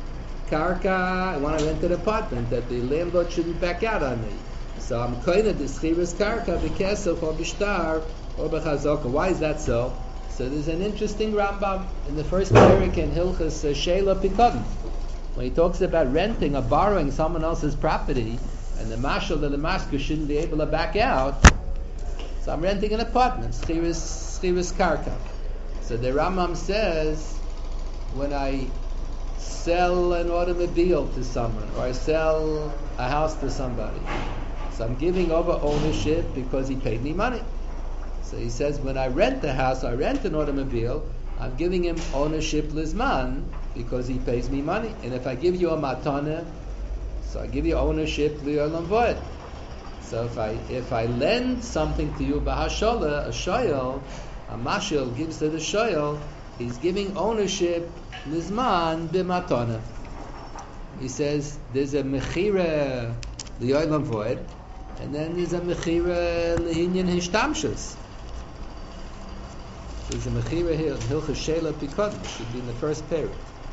A: karka. I want to rent an apartment that the landlord shouldn't back out on me, so I'm kind of the schiris karka b'kesef or b'shtar or b'chazaka. Why is that so? So there's an interesting Rambam in the first parak in Hilchas Sheila Pikadon when he talks about renting or borrowing someone else's property. And the marshal of the masker shouldn't be able to back out. So I'm renting an apartment, schiris karka. So the Rambam says, when I sell an automobile to someone, or I sell a house to somebody, so I'm giving over ownership because he paid me money. So he says, when I rent the house, I rent an automobile, I'm giving him ownership lizman because he pays me money. And if I give you a matana, so I give you ownership li'olam voed. So if I if I lend something to you b'hashola, a shoyel, a mashil gives to the shoyel, he's giving ownership lizman b'matona. He says there's a mechira li'olam voed, and then there's a mechira lehinyan hishtamshus. There's a mechira here, hilchas shela pikod, should be in the first period.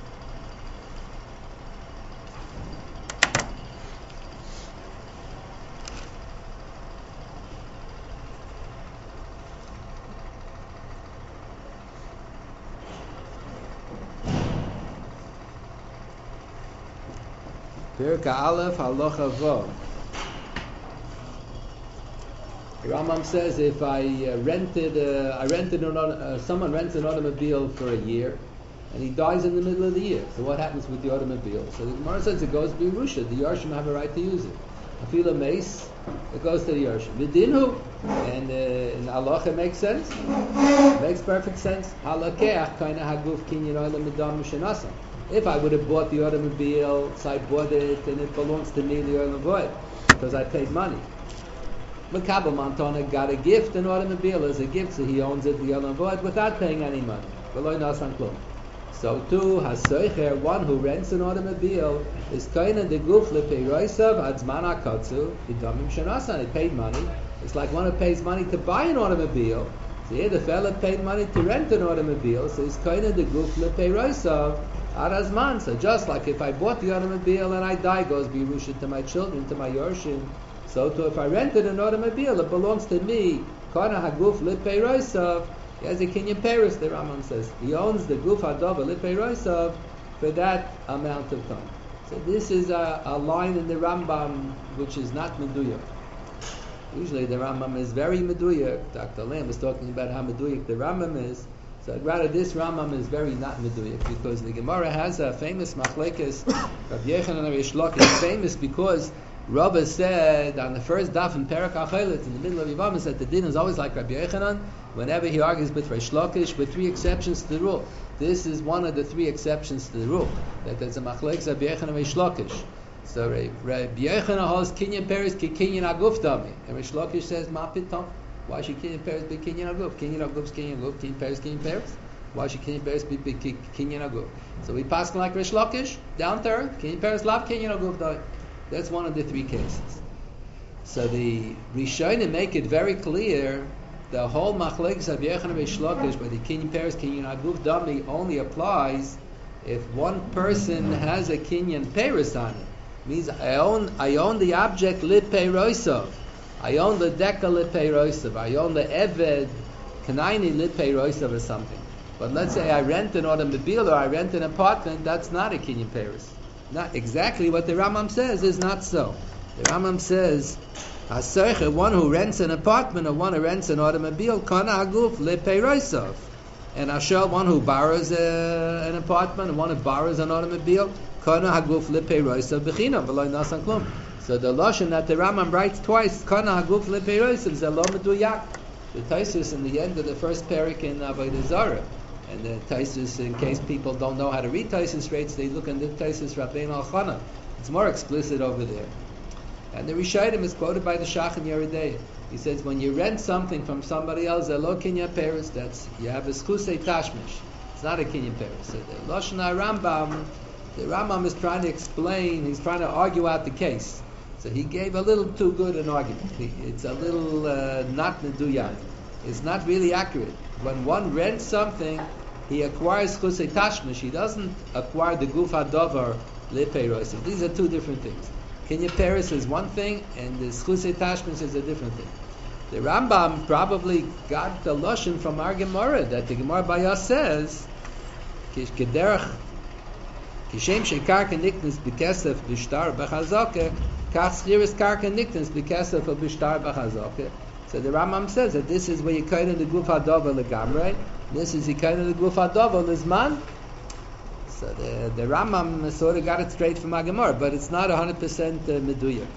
A: Perka Aleph Halacha Vav. Rambam says if I uh, rented, uh, I rented an, uh, someone rents an automobile for a year, and he dies in the middle of the year. So what happens with the automobile? So the Gemara says it goes to be Rusha. The Yarshim have a right to use it. Afila Mace, it goes to the Yarshim. Vidinhu, and uh, in Halacha it makes sense. It makes perfect sense. Halakeach kind of haguf kinyan oilam medam mishenasa. If I would have bought the automobile, so I bought it and it belongs to me, the automobile, because I paid money. Makabel Montana got a gift, an automobile as a gift, so he owns it, the automobile, without paying any money. So too, Hasoicher, one who rents an automobile, is kind of the guf lepeiroisav adzman hakatzu b'damim shenasan. He paid money. It's like one who pays money to buy an automobile. So here the fella paid money to rent an automobile, so he's kind of the guf lepeiroisav. Arazman. So just like if I bought the automobile and I die, goes Birusha to my children, to my Yorshim. So too, if I rented an automobile, it belongs to me. Kana haguf lipeiroisav. He has a kinyan peris, the Rambam says. He owns the guf hadava lipeiroisav for that amount of time. So this is a, a line in the Rambam which is not meduyak. Usually the Rambam is very meduyak. Doctor Lamb was talking about how meduyak the Rambam is. So rather, this Rambam is very not meduyak because the Gemara has a famous machlekes. Rabbi Yochanan and Reish Lakish is famous because Rabbi said on the first daf in Perek Achelet in the middle of Yevamos that the din is always like Rabbi Yochanan whenever he argues with Reish Lakish with three exceptions to the rule. This is one of the three exceptions to the rule that there's a machlekes Rabbi Yochanan and Reish Lakish. So Rabbi Yochanan holds kinyan peres ki kinyan aguf dami, and Reish Lakish says ma pitom. Why should kinyan peres be kinyan aguf? Kinyan aguf is kinyan aguf. Kinyan peres kinyan peres. Why should kinyan peres be kinyan aguf? So we pass like Reish Lakish down to earth. Kinyan peres lav kinyan aguf dami. That's one of the three cases. So the Rishonim make it very clear the whole machlekes of Yochanan and Reish Lakish, but the kinyan peres kinyan aguf dami only applies if one person has a kinyan peres on it. Means I own I own the object lipeiroisav. I own the deka lipeiroisav. I own the eved kanaini lipeiroisav or something. But let's say I rent an automobile or I rent an apartment. That's not a kinyan peres. Not exactly what the Rambam says is not so. The Rambam says, "Hasoicher, one who rents an apartment or one who rents an automobile, kana aguf lipeiroisav." And Ashel, one who borrows a, an apartment and one who borrows an automobile, kana haguf lipeiroisav b'chinam v'lo nasan klum. So the lashon that the Rambam writes twice, kana haguf lipeiroisav, is a lo meduyak. The Taisus in the end of the first parak in Avodah Zarah, and the Taisus, in case people don't know how to read Taisus rates, they look in the Taisus Rabbeinu Al-Chana. It's more explicit over there. And the Rishayim is quoted by the Shach and Yeridei. He says, when you rent something from somebody else, elo kinyan peres, that's, you have a schusei tashmish. It's not a kinyan peres. So the Lashon HaRambam, the Rambam is trying to explain, he's trying to argue out the case. So he gave a little too good an argument. He, it's a little uh, not neduyan. It's not really accurate. When one rents something, he acquires schusei tashmish. He doesn't acquire the guf hadovar lepeiros. These are two different things. Kinyan peres is one thing, and the schusei tashmish is a different thing. The Rambam probably got the lashon from our Gemara that the Gemara Bayas says, "Kederach kishem shekarka niknas b'kesef b'shtar b'chazaka, kach schiras karka niknas b'kesef b'shtar b'chazaka." So the Rambam says that this is where you kind of the guf hadover legamrei. This is you kind of the guf hadover lizman. So the, the Rambam sort of got it straight from Agamor, but it's not one hundred percent uh, meduyak.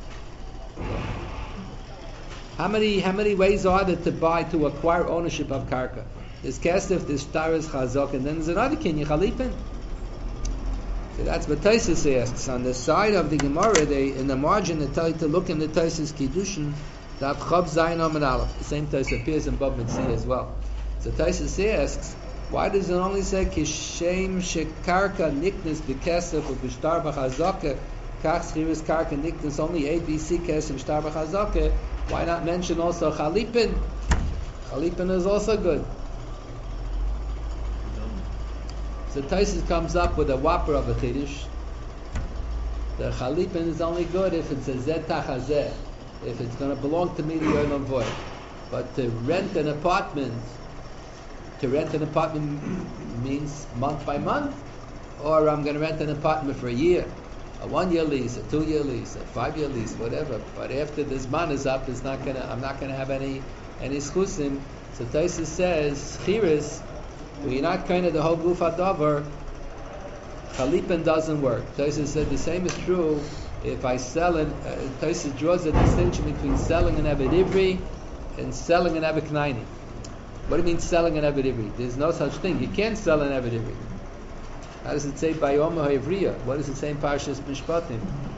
A: How many how many ways are there to buy, to acquire ownership of karka? There's kesef, there's shtaris, chazok, and then there's another kinyan chalipin. So that's what Taisus asks. On the side of the Gemara, they in the margin they tell you to look in the Taisus Kiddushin, that Chav Zayin Amud Aleph. The same Taisus appears in Bab Mitzvah as well. So Taisus asks, why does it only say kishem shekarka niknas b'kesef or b'shtar b'chazaka Kach Schiris Karka Niknas only A, B, C, Kesem, Shtar B'Chazaka. Why not mention also Chalipin? Chalipin is also good. So Taisus comes up with a whopper of a Chiddush. The Chalipin is only good if it's a Zed Tachazeh, if it's going to belong to me, the Yolam Void. But to rent an apartment, to rent an apartment means month by month, or I'm going to rent an apartment for a year, a one-year lease, a two-year lease, a five-year lease, whatever. But after this man is up, it's not going to. I'm not going to have any any schusim. So Taisus says, Chiris, when you're not kind of the whole goof hadavar, Chalipin doesn't work. Taisus said the same is true if I sell an. Uh, Taisus draws a distinction between selling an Eved Ivri and selling an Eved Knaini. What do you mean selling an Eved Ivri? There's no such thing. You can't sell an Eved Ivri. How does it say Bayom HaIvriya? What does it say in Parshas Mishpatim?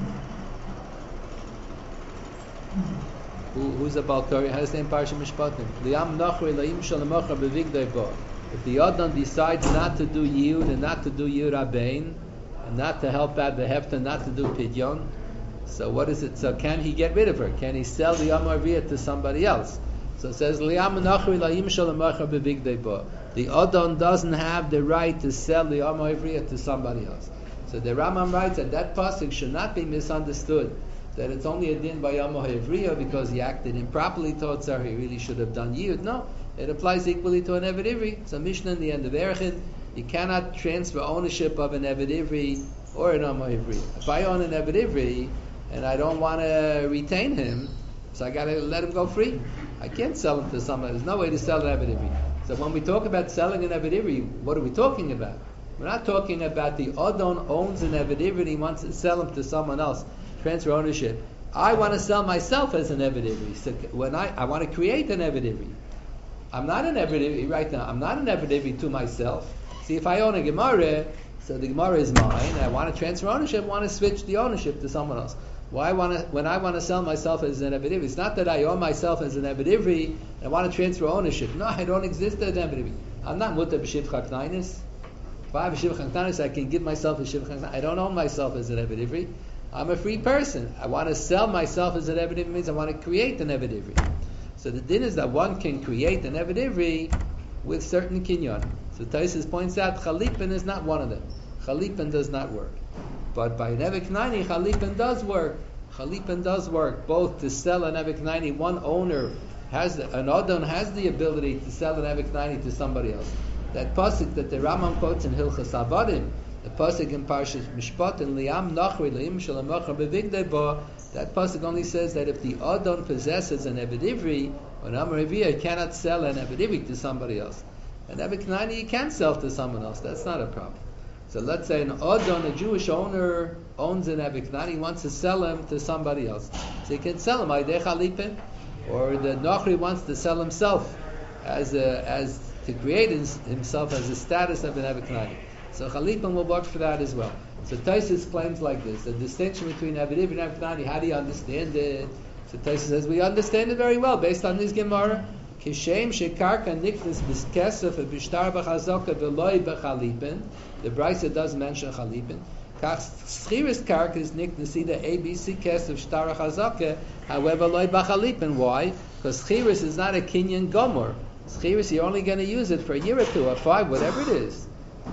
A: Who, who's a Balkari? How does it say in Parshas Mishpatim? Liam Nachri Laim Shalamocha Bevigdei Bo. If the Adam decides not to do Yud and not to do Yud Abein, and not to help out the Hefta, not to do Pidyon, so what is it? So can he get rid of her? Can he sell the Yom HaIvriya to somebody else? So it says Liam Nachri Laim Shalamocha Bevigdei Bo. The Adon doesn't have the right to sell the Yom HaIvriya to somebody else. So the Rambam writes that that pasuk should not be misunderstood, that it's only a din by Yom HaIvriya because he acted improperly towards her, he really should have done Yud. No, it applies equally to an Eved Ivri. So Mishnah in the end of Erechid, you cannot transfer ownership of an Eved Ivri or an Yom HaIvriya. If I own an Eved Ivri and I don't want to retain him, so I got to let him go free. I can't sell him to someone. There's no way to sell an Eved Ivri. So when we talk about selling an Eved Ivri, what are we talking about? We're not talking about the Adon owns an Eved Ivri and he wants to sell him to someone else, transfer ownership. I want to sell myself as an Eved Ivri. So when I, I want to create an Eved Ivri, I'm not an Eved Ivri right now. I'm not an Eved Ivri to myself. See, if I own a Gemara, so the Gemara is mine, and I want to transfer ownership, I want to switch the ownership to someone else. Why want to, when I want to sell myself as an Eved Ivri, it's not that I own myself as an Eved Ivri and I want to transfer ownership. No, I don't exist as an Eved Ivri. I'm not mutar b'shivcha knainis. If I have a shivcha knainis, I can give myself a shivcha knainis. I don't own myself as an Eved Ivri. I'm a free person. I want to sell myself as an Eved Ivri means I want to create an Eved Ivri. So the din is that one can create an Eved Ivri with certain kinyon. So Taisus points out Chalipin is not one of them. Chalipin does not work. But by an Eved Knaini, Chalipin does work. Chalipin does work, both to sell an Eved Knaini. One owner has, the, an Adon has the ability to sell an Eved Knaini to somebody else. That pasuk that the Rambam quotes in Hilchas Avadim, the pasuk in Parshas Mishpatim, Liam Nachri Liam Shalamocha Bevigdei Bo, that pasuk only says that if the Adon possesses an Eved Ivri, or an Amar Ivriya, cannot sell an Eved Ivri to somebody else. An Eved Knaini he can sell to someone else. That's not a problem. So let's say an Adon, a Jewish owner, owns an Eved Knaini, he wants to sell him to somebody else. So he can sell him, Aydei Chalipin, or the Nachri wants to sell himself as a, as to create his, himself as a status of an Eved Knaini. So Chalipin will work for that as well. So Taisus claims like this, the distinction between Eved Ivri and Eved Knaini, how do you understand it? So Taisus says, we understand it very well, based on this Gemara. Kishem shekarka niknas biskesef b'shtar b'chazoka v'loi b'chalipin. The Brisa does mention Chalipin. Kach schiris karka is niknas either A, B, C kesef shtar chazoka, however loi b'chalipin. Why? Because schiris is not a kinyan gomor. Schiris, you're only going to use it for a year or two or five, whatever it is.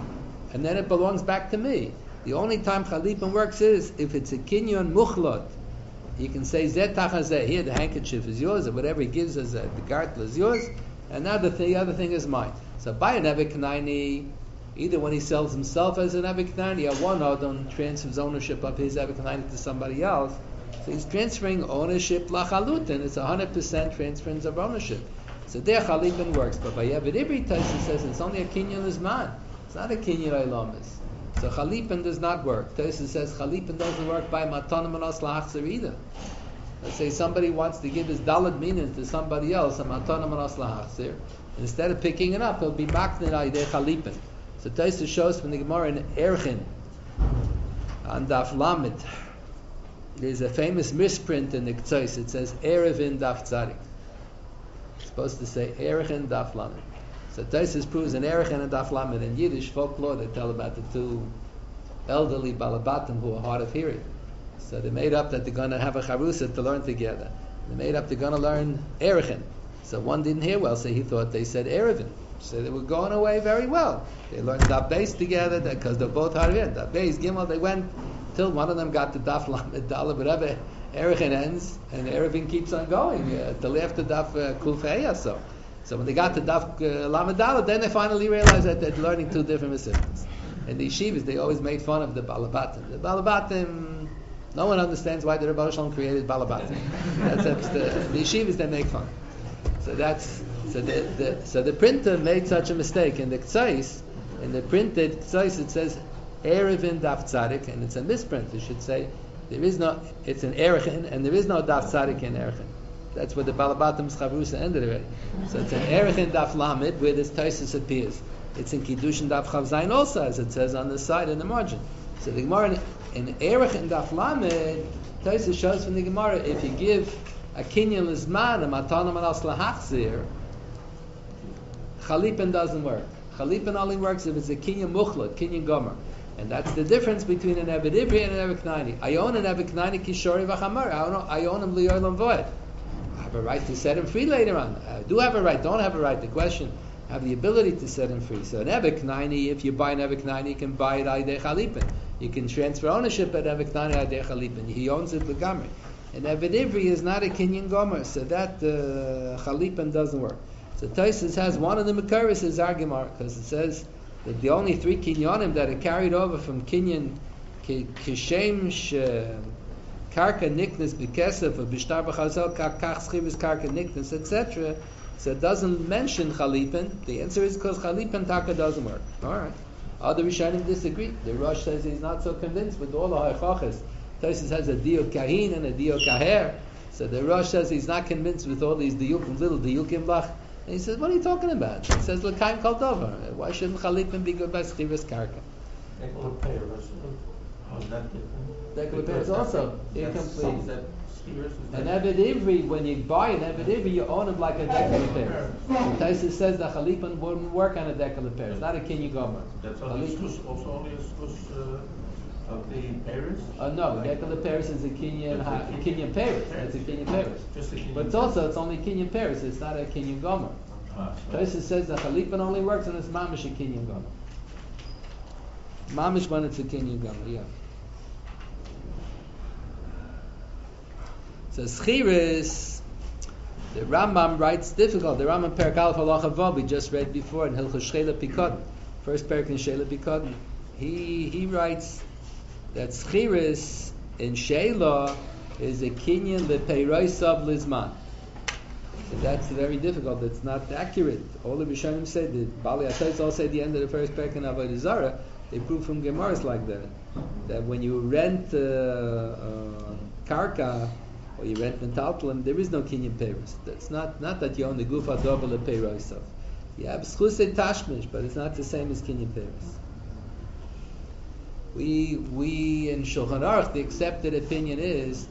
A: And then it belongs back to me. The only time Chalipin works is if it's a kinyan muchlot. He can say zeh tachazeh, here the handkerchief is yours, or whatever he gives us, uh, the gartel is yours, and now the, th- the other thing is mine. So by an Eved Knaini, either when he sells himself as an Eved Knaini, or one Adon transfers ownership of his Eved Knaini to somebody else, so he's transferring ownership lachalutin, it's one hundred percent transference of ownership. So there Chalipin works, but by Eved Ivri, Taisus says it's only a kinyan lizman, it's not a kinyan ilamis. So Chalipin does not work. Taisus says Chalipin doesn't work by matanim and aslachzer either. Let's say somebody wants to give his dalad minin to somebody else, a matanim and aslachzer. Instead of picking it up, he'll be maknid aydei Chalipin. So Taisus shows from the Gemara in Erchin on Daf Lamed. There's a famous misprint in the Ktsos. It says Erevin Daf Tzadik. It's supposed to say Erchin Daf Lamed. So Taisus proves an Erech and a Daf Lamed. In Yiddish folklore, they tell about the two elderly balabatim who are hard of hearing. So they made up that they're going to have a charusa to learn together. They made up they're going to learn Erichin. So one didn't hear well, so he thought they said Erevin. So they were going away very well. They learned Daf Beis together because they're both Harvin. Daf Beis, Gimel, they went till one of them got to Daf Lamed Daled, whatever Erichin ends, and Erevin keeps on going uh, till after Daf uh, Kulfeya. So, so when they got to Daf uh, Lamed Daled, then they finally realized that they're learning two different Mesivtas. In the yeshivas, they always made fun of the Balabatim. The Balabatim, no one understands why the Rebbe Shalom created Balabatim. That's, that's the, the yeshivas they make fun. So that's so the, the so the printer made such a mistake in the Ktsais. In the printed Ktsais it says Erevin Daf Tzadik, and it's a misprint. It should say there is no. It's an Erechin, and there is no Daf Tzadik in Erechin. That's where the Balabatim's Chavrusa ended already. So it's an Erechin Daf Lamed where this Taisus appears. It's in Kiddushin Daf Chav Zayin also, as it says on the side in the margin. So the Gemara in, in Erechin Daf Lamed, Taisus shows from the Gemara if you give a kinyan lizman, a matana manas lahachzir, chalipin doesn't work. Chalipin only works if it's a kinyan muchlat, kinyan gomer. And that's the difference between an Eved Ivri and an Eved Knani. I own an Eved Knani kishori v'chamar. I own him li'olam voed. I have a right to set him free later on. I do have a right, don't have a right. The question, I have the ability to set him free. So an Eved Knani, if you buy an Eved Knani, you can buy it aydei chalipin. You can transfer ownership at Eved Knani aydei chalipin. He owns it l'gamri. And Eved Ivri is not a kinyan gomer, so that uh, chalipin doesn't work. So Taisus has one of the Makaris is Argimar, because it says that the only three kinyanim that are carried over from kinyan kishem karka niknas b'kesef or b'shtar b'chazal kach schivus karka niknas, et cetera. So it doesn't mention chalipin. The answer is because chalipin taka doesn't work. All right. Other Rishonim disagree. The Rosh says he's not so convinced with all the ha'achachas. Taisus has a diuk kahin and a diuk kaher. So the Rosh says he's not convinced with all these diukim, little diukim lach. And he says, what are you talking about? He says, l'kaim kol dover. Why shouldn't chalipin be good by schivas karka?
B: How's that different?
A: Dekla is also incomplete. An Eved Ivri, when you buy an Eved Ivri, you own him like a Dekla Peres. Taisus says that chalipin wouldn't work on a Dekla Peres, not a kinyan gomer.
B: That's only also only a stus uh, of the parents?
A: Uh, no, like, Dekla Peres is a kinyan ha, kinyan Peres. It's a kinyan Peres.
B: Just a kinyan.
A: But it's also it's only kinyan Peres. It's not a kinyan gomer.
B: Ah,
A: Taisus says that chalipin only works when it's mamish a kinyan gomer. Mamish when it's a kinyan gomer. Yeah. So Schiris, the Rambam writes difficult. The Rambam Perek Aleph Halacha Vav we just read before in Hilchos Shela Pikod, first Perek in Shela Pikod. He he writes that Schiris in Shela is a kinyan lepeirosav lizman. So that's very difficult. It's not accurate. All the Rishonim say, the Bali Atayz all say at the end of the first Perek in Avodah Zarah, they prove from Gemaras like that that when you rent uh, uh, karka, or you rent mentaltalim, there is no kinyan peiros. That's not not that you own the gufa double peiros. You have schusei tashmish, but it's not the same as kinyan peiros. We we in Shulchan Aruch, the accepted opinion is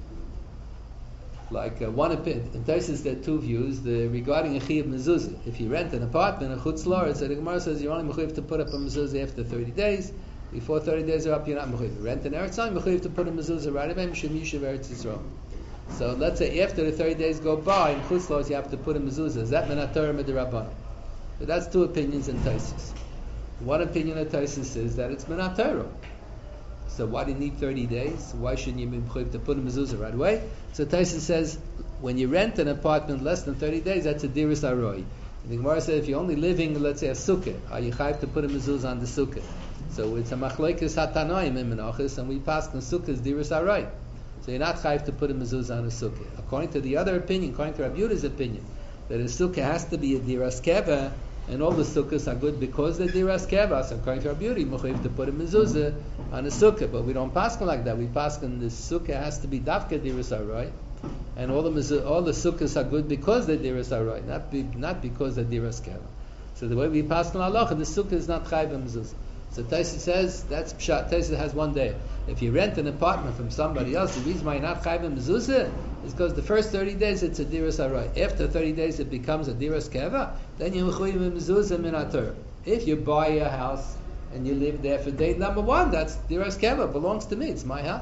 A: like uh, one opinion. In Taisus there are two views the, regarding a chiyuv mezuzah. If you rent an apartment, a chutz la'aretz, so the Gemara says you're only mechuyev to put up a mezuzah after thirty days. Before thirty days are up, you're not mechuyev. Rent an eretz, you're mechuyev to put a mezuzah right away. Mishum yishuv eretz Yisrael. So let's say after the thirty days go by, in chutz la'aretz you have to put a mezuzah. Is that minat Torah midirabbanan? But that's two opinions in Taisus. One opinion of Taisus is that it's minat Torah. So why do you need thirty days? Why shouldn't you be mechuyev to put a mezuzah right away? So Taisus says when you rent an apartment less than thirty days, that's a diras aroi. The Gemara said if you're only living, let's say a sukkah, are you chayav to put a mezuzah on the sukkah? So it's a machlokes hatanoim in menachos, and we pass on sukkahs diras aroi. So you're not chayav to put a mezuzah on a sukkah. According to the other opinion, according to Rabbi Yehuda's opinion, that a sukkah has to be a diras keva, and all the sukkahs are good because they're diras keva. So according to Rabbi Yehuda, mechuyev to put a mezuzah on a sukkah, but we don't pass on like that. We pass on the sukkah has to be dafka diras aroi, and all the mezuzah, all the sukkahs are good because they're diras aroi, not be, not because they're diras keva. So the way we pass on halacha, the sukkah is not chayav mezuzah. So Taisa says that's pshat. Taisa has one day. If you rent an apartment from somebody else, the reason why you're not chayv mezuzah is because the first thirty days it's a diras aray. After thirty days it becomes a diras keva. Then you chayv mezuzah min Torah. If you buy a house and you live there for day number one, that's diras keva. Belongs to me. It's my house.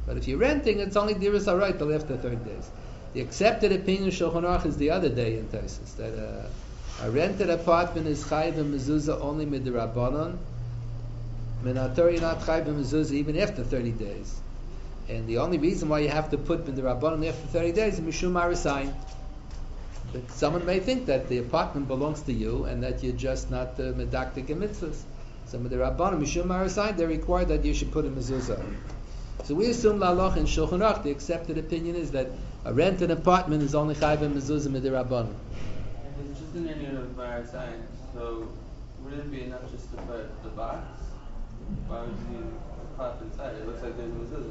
A: But if you're renting, it's only diras haroy till after thirty days. The accepted opinion of Shulchan Aruch is the other day in Taisus, that uh, a rented apartment is chayiv and mezuzah only midrabanan. Minator you're not chayiv and mezuzah even after thirty days. And the only reason why you have to put midrabanan after thirty days is mishum marisayin. But someone may think that the apartment belongs to you and that you're just not uh, medaktik and mitzvahs. So midrabanan mishum marisayin, they require that you should put a mezuzah. So we assume la'aloch in Shulchan Aruch, the accepted opinion is that a rented apartment is only chayiv and mezuzah midrabanan.
C: If it's just an union of marisayin, so wouldn't it be enough just to put the box? Why would you need a cloth inside? It looks like there's a mezuzah.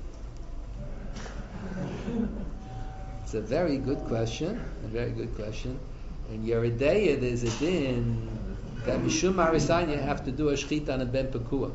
A: It's a very good question, a very good question. In Yeridea, there's a din that mishum marisayin you have to do a shechita on a ben pekua.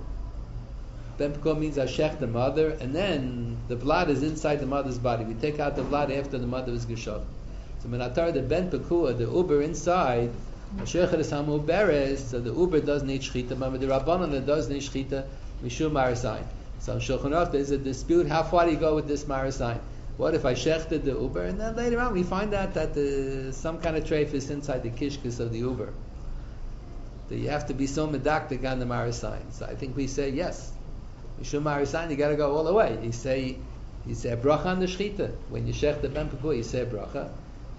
A: Ben pekua means ashech the mother, and then the blood is inside the mother's body. We take out the blood after the mother is geshav. So menatar the ben pekua, the uber inside, ashech is hamu beres, so the uber does need shechita, but the rabbanon that does need shechita mishum marisayin. So in Shulchan Aruch there's a dispute, how far do you go with this marisayin? What if I shechted the uber, and then later on we find out that the, some kind of treif is inside the kishkis of the uber. That you have to be so medaktik on the marisayin. So I think we say yes. Mishum marisayin, you got to go all the way. You say, you say a bracha on the shechita. When you shech the ben pekua, you say a bracha.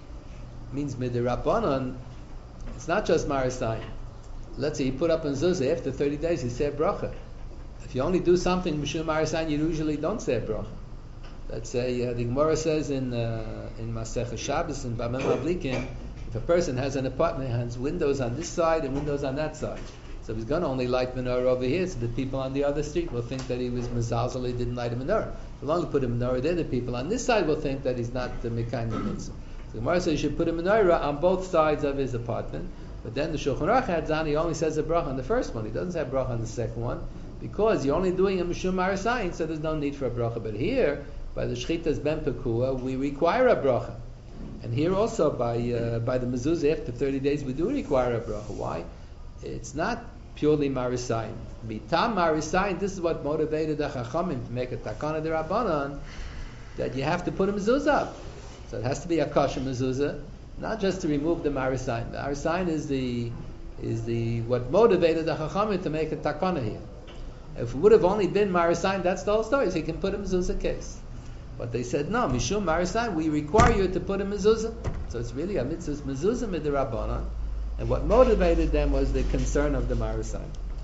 A: Means midrabanan. It's not just marisayin. Let's say you put up in zuzah after thirty days, you say a bracha. If you only do something mishum marisayin, you usually don't say a bracha. Let's say uh, the Gemara says in uh, in Masechah Shabbos in Bamem Ablikim, if a person has an apartment, has windows on this side and windows on that side. So if he's going to only light menorah over here, so the people on the other street will think that he was mezalzel, he didn't light a menorah. If you only put a menorah there, the people on this side will think that he's not the mekayim mitzvah. So the Gemara says you should put a menorah on both sides of his apartment. But then the Shulchan Aruch adds on, he only says a bracha on the first one. He doesn't say a bracha on the second one because you're only doing a mishum marisayin, so there's no need for a bracha. But here, by the shechita's ben pekua, we require a bracha, and here also by uh, by the mezuzah after thirty days, we do require a bracha. Why? It's not purely marisayin. Mitam marisayin. This is what motivated the chachamim to make a takana derabanan that you have to put a mezuzah up. So it has to be a kosher mezuzah, not just to remove the marisayin. The marisayin is the is the what motivated the chachamim to make a takana here. If it would have only been marisayin, that's the whole story. So you can put a mezuzah case. But they said, no, mishum marisayin, we require you to put a mezuzah. So it's really a mitzvah mezuzah midrabanan. And what motivated them was the concern of the marisayin.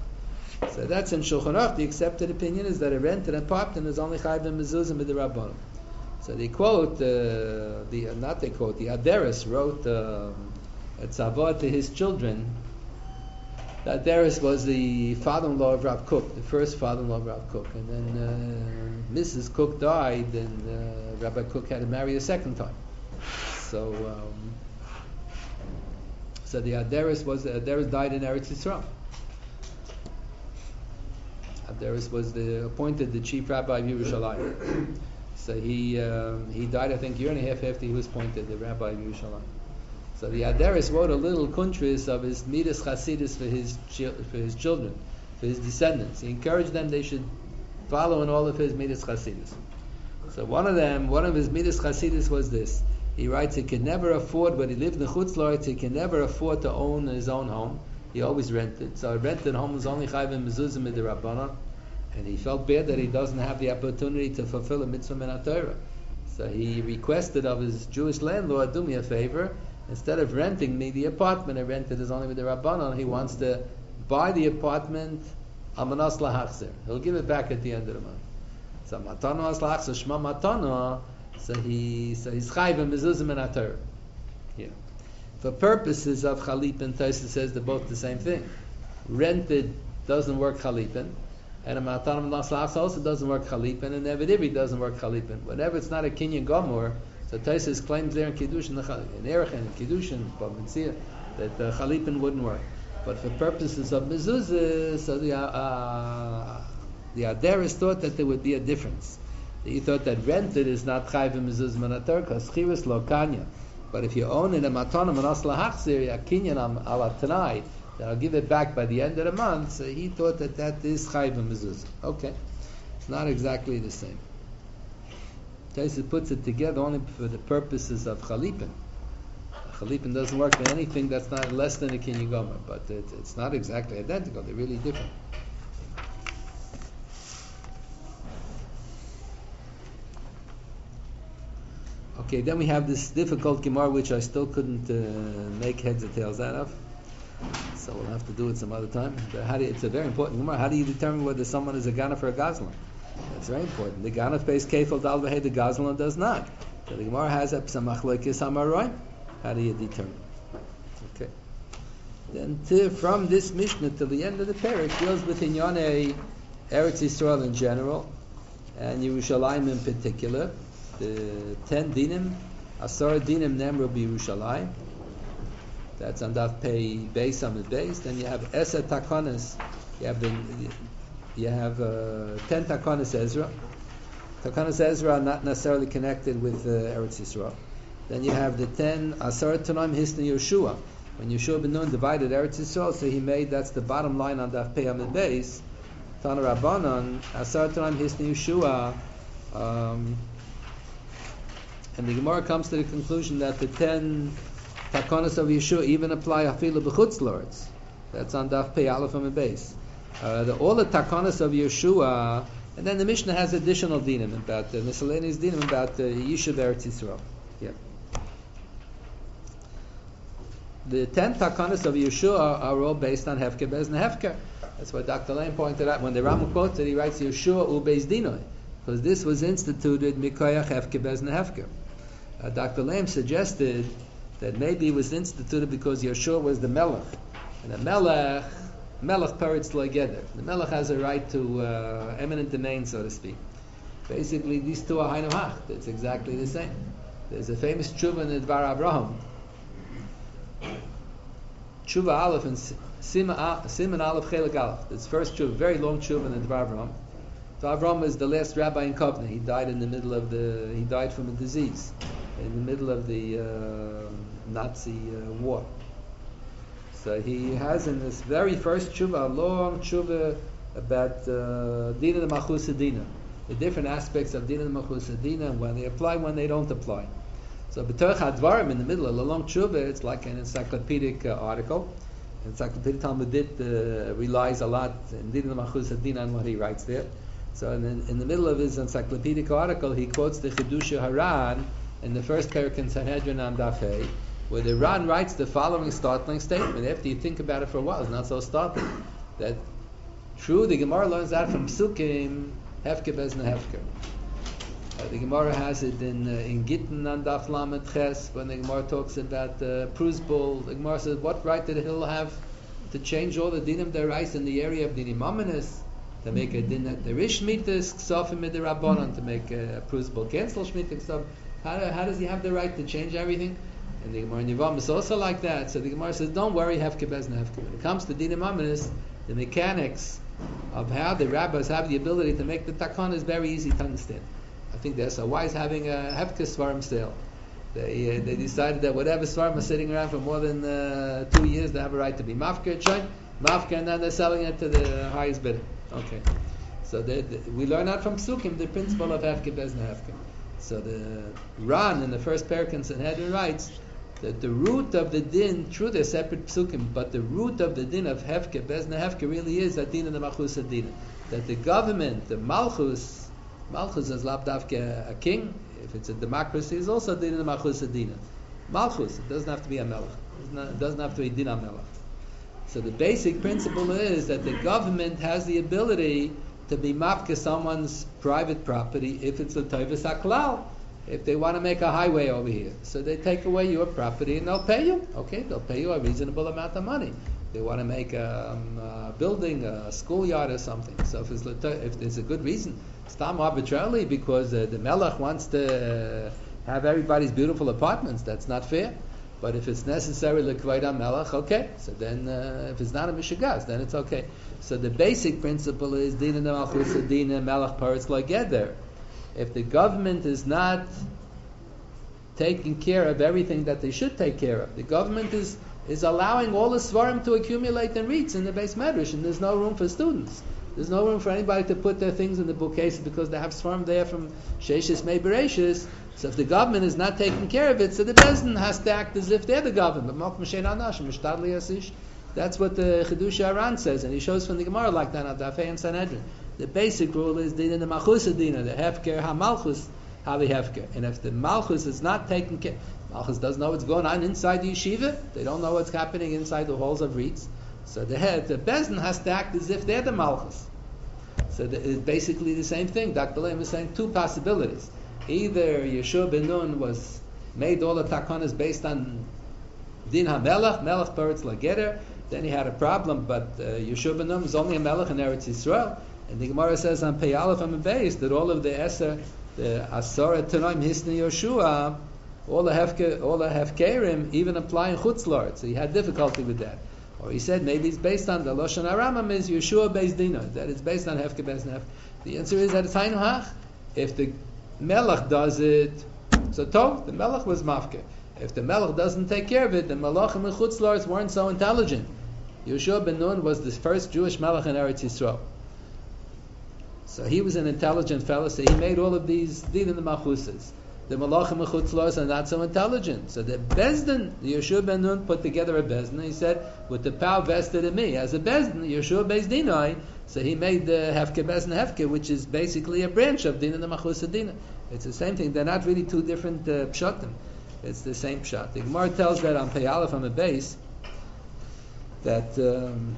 A: So that's in Shulchan Aruch. The accepted opinion is that a rented apartment is only chayiv and mezuzah midrabanan. So they quote, uh, the uh, not they quote, the Aderis wrote uh, a tzavah to his children. The Aderis was the father-in-law of Rav Kook, the first father-in-law of Rav Kook. And then uh, Missus Kook died, and uh, Rabbi Kook had to marry a second time. So, um, so the Aderis was the Aderis died in Eretz Yisrael. Aderis was the appointed the chief rabbi of Yerushalayim. So he um, he died, I think, a year and a half after he was appointed the rabbi of Yerushalayim. So the Aderis wrote a little kuntris of his midas chasidus for his for his children, for his descendants. He encouraged them they should follow in all of his midas chasidus. So one of them, one of his midas chasidus was this. He writes he could never afford, when he lived in the Chutz La'aretz, he could never afford to own his own home. He always rented. So a rented home was only chayiv and mezuzah midrabanan, and he felt bad that he doesn't have the opportunity to fulfill a mitzvah min haTorah. So he requested of his Jewish landlord, do me a favor. Instead of renting me the apartment, I rented is only with the Rabbanon. He wants to buy the apartment amanas lahachzer. He'll give it back at the end of the month. So matana as lahachzer shma matana. So he so he's chayv and mezuzah min haTorah. Yeah. For purposes of chalipin, Tosfos says they're both the same thing. Rented doesn't work chalipin, and a matana amanas lahachzer also doesn't work chalipin, and evidivri doesn't work chalipin. Whenever it's not a kinyan gomor. So Tosfos claims there in Kiddushin, in Erechin, in Kiddushin, Bavmitzia, that the Chalipin wouldn't work. But for purposes of mezuzah, so the uh, the Aderis thought that there would be a difference. He thought that rented is not chayv mezuzah min haTorah because chivus lo kanya. But if you own it a matana manas lahachzir, a kinyan ala tanai, that I'll give it back by the end of the month. So he thought that that is chayv mezuzah. Okay, it's not exactly the same. Taisa puts it together only for the purposes of chalipin. Chalipin doesn't work for anything that's not less than a kinyan gomer, but it, it's not exactly identical. They're really different. Okay, then we have this difficult Gemara which I still couldn't uh, make heads or tails out of. So we'll have to do it some other time. But how do you, it's a very important Gemara. How do you determine whether someone is a Ganaf or a Gazlan? That's very important. The Ganaf pays Kefal Dal V'Hei, the Gazlan does not. So the Gemara has a Psamachloikis Hamaroy. How do you determine? Okay. Then to, from this Mishnah till the end of the parak deals with Inyane Eretz Yisrael in general and Yerushalayim in particular. The ten dinim, Asar dinim nemru b'Yerushalayim. That's on Daf Pei Beis Amid Beis. Then you have Esa Takonis. You have the you have uh, ten Takonis Ezra. Takonis Ezra are not necessarily connected with uh, Eretz Yisrael. Then you have the ten Asar Tanoim Hisna Yeshua. When Yeshua ben Nun divided Eretz Yisrael, so he made, that's the bottom line on Daf Pei Amid Beis. Tana Rabbanon Asar Tanoim Hisna Yeshua. Um, And the Gemara comes to the conclusion that the ten takonos of Yeshua even apply afilu b'chutz lords. That's on Daf Pei Aleph and Beis. Uh, the, all the takonos of Yeshua, and then the Mishnah has additional dinim about the miscellaneous dinim about the Yishuv Eretz Yisrael. Yeah. The ten takonos of Yeshua are, are all based on Hefker, Bez, and Hefker. That's what Doctor Lane pointed out when the Rambam quotes it. He writes Yeshua u Beis Dinoi, because this was instituted mikoyach Hefker, Bez, and Hefker. Uh, Doctor Lame suggested that maybe it was instituted because Yeshua was the Melech. And the Melech, Melech Peretz Lo'egeder. The Melech has a right to uh, eminent domain, so to speak. Basically, these two are Hainu Hach. It's exactly the same. There's a famous tshuva in the Dvar Abraham. Tshuva Aleph and Siman Aleph Chelik Aleph. This first tshuva, very long tshuva in the Dvar Abraham. Dvar Abraham is the last rabbi in Kovna. He died in the middle of the, he died from a disease in the middle of the uh, Nazi uh, war. So he has in this very first tshuva a long tshuva about uh, Dina the Machus Dina, the different aspects of Dina the Machus Dina, and when they apply, when they don't apply. So B'torach HaDvarim, in the middle of the long tshuva, it's like an encyclopedic uh, article. Encyclopedic Talmudit uh, relies a lot in Dina the Machus Dina on what he writes there. So in the, in the middle of his encyclopedic article, he quotes the Chidusha Haran in the first parak in Sanhedrin on Daf Hey, where the Ran writes the following startling statement. After you think about it for a while, it's not so startling. That true, the Gemara learns out from Psukim, Hefker Bezna Hefker. Uh, the Gemara has it in uh, in Gittin on Daf Lamed Ches, when the Gemara talks about uh, Prusbul. The Gemara says, what right did Hill have to change all the dinim derais in the area of dinim aminus, to make a din that there is shmitas ksafim mid rabbanon, to make a Prusbul cancel shmitas ksafim. How, how does he have the right to change everything? And the Gemara in Yevam is also like that. So the Gemara says, don't worry, Hefker Bezna Hefker. When it comes to dinim aminus, the mechanics of how the rabbis have the ability to make the takon is very easy to understand. I think they're so wise having a Hefker Svarim sale. They uh, they decided that whatever Svarim are sitting around for more than uh, two years, they have a right to be Mafker, Choy, Mafker, and then they're selling it to the highest bidder. Okay. So they, they, we learn out from Psukim the principle of Hefker Bezna Hefker. So the Ran in the first parak in Sanhedrin writes that the root of the din, true they're separate psukim, but the root of the din of Hefker, Bezna Hefker really is that din of the Malchus Adina. That the government, the Malchus, Malchus is labdavke a king, if it's a democracy, is also din of the Malchus Adina. Malchus, it doesn't have to be a melech. It doesn't have to be din melech. So the basic principle is that the government has the ability to be mafka someone's private property if it's a toivus haklal. If they want to make a highway over here, so they take away your property and they'll pay you. Okay, they'll pay you a reasonable amount of money. They want to make a, um, a building, a schoolyard or something. So if, it's, if there's a good reason, stam arbitrarily because uh, the melech wants to uh, have everybody's beautiful apartments, that's not fair. But if it's necessary l'kvayda melech, okay. So then, uh, if it's not a mishagaz, then it's okay. So the basic principle is dina malchus dina melech paretz lo'egeder. If the government is not taking care of everything that they should take care of, the government is, is allowing all the svarim to accumulate and reach in the base medrash, and there's no room for students. There's no room for anybody to put their things in the bookcases because they have swarm there from Sheshis Mei Bereshis. So if the government is not taking care of it, so the Bezdin has to act as if they're the government. That's what the Chidush Aran says, and he shows from the Gemara like that on Dafei and Sanhedrin. The basic rule is din in the Malchus Adina, the Hefker HaMalchus Havi Hefker. And if the Malchus is not taking care, Malchus doesn't know what's going on inside the yeshiva, they don't know what's happening inside the halls of Reitz. So the head, the Bezdin has to act as if they're the Malchus. So the, it's basically the same thing. Doctor Lehm is saying two possibilities. Either Yeshua ben Nun was made all the takanas based on Din HaMelech, Melech Peretz Lagerer, then he had a problem, but uh, Yeshua ben Nun was only a Melech in Eretz Yisrael. And the Gemara says on Pei Aleph and Beis that all of the Eser, the Asora Tanoim Hisni Yoshua, all the Hefke, all the Hefkerim, even apply in Chutz La'aretz. So he had difficulty with that. Or he said maybe it's based on the Lashon Aramam is Yeshua Beis Dina, that it's based on Hefke Beis Nef. The answer is that it's Hainu Hach. If the Melech does it, so Tov, the Melech was Mafke. If the Melech doesn't take care of it, the Malachim and Chutz La'aretz weren't so intelligent. Yeshua ben Nun was the first Jewish Melech in Eretz Yisrael. So he was an intelligent fellow, so he made all of these Din in the Malchusas. The Malachim and Chutz La'aretz are not so intelligent. So the Bezdin, Yeshua ben Nun put together a Bezdin. He said, with the power vested in me, as a Bezdin, Yeshua Beis Dinai, so he made the Hefke Bezdin Hefke, which is basically a branch of Din in the Malchus Dina. It's the same thing. They're not really two different uh, pshatim. It's the same pshat. The Gemara tells that on Pei Aleph on the base that um,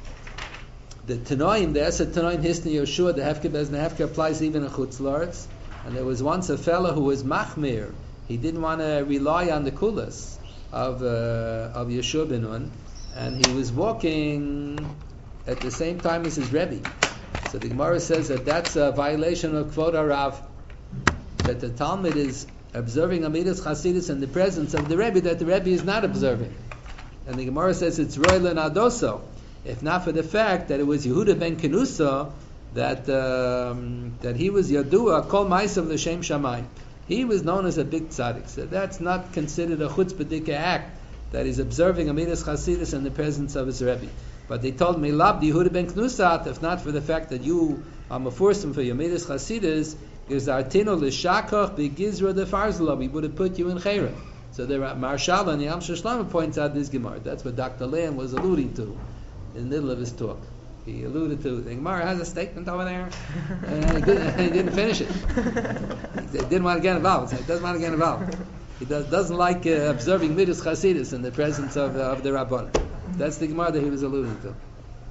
A: the Tanoim, the Eser Tanoim Hisni Yoshua, the Hefke Bezdin Hefke applies even in Chutz La'aretz. And there was once a fellow who was machmir. He didn't want to rely on the kulas of uh, of Yeshua ben Nun, and he was walking at the same time as his Rebbe. So the Gemara says that that's a violation of Kvod Harav, that the Talmud is observing Amidas Chasidus in the presence of the Rebbe that the Rebbe is not observing. And the Gemara says it's Roilen Adoso, if not for the fact that it was Yehuda ben Kenusa that um, that he was Yadua Kol Ma'asav L'Shem Shamayim. He was known as a big tzaddik. So that's not considered a chutzpah act that he's observing Amidas Chasidus in the presence of his Rebbe. But they told me, Lab Yehuda ben Knusat, if not for the fact that you are mafursim for your Amidas Chasidus, Gizartino L'Shakach B'Gizra de Farzla, we would have put you in Chayra. So the Marshal and Yam Shashlama points out this Gemara. That's what Doctor Lehm was alluding to in the middle of his talk. He alluded to the Gemara has a statement over there, and he didn't, he didn't finish it. He didn't want to get involved. He doesn't want to get involved. He does, doesn't like uh, observing Midas Chasidus in the presence of, uh, of the Rabbanan. That's the Gemara that he was alluding to.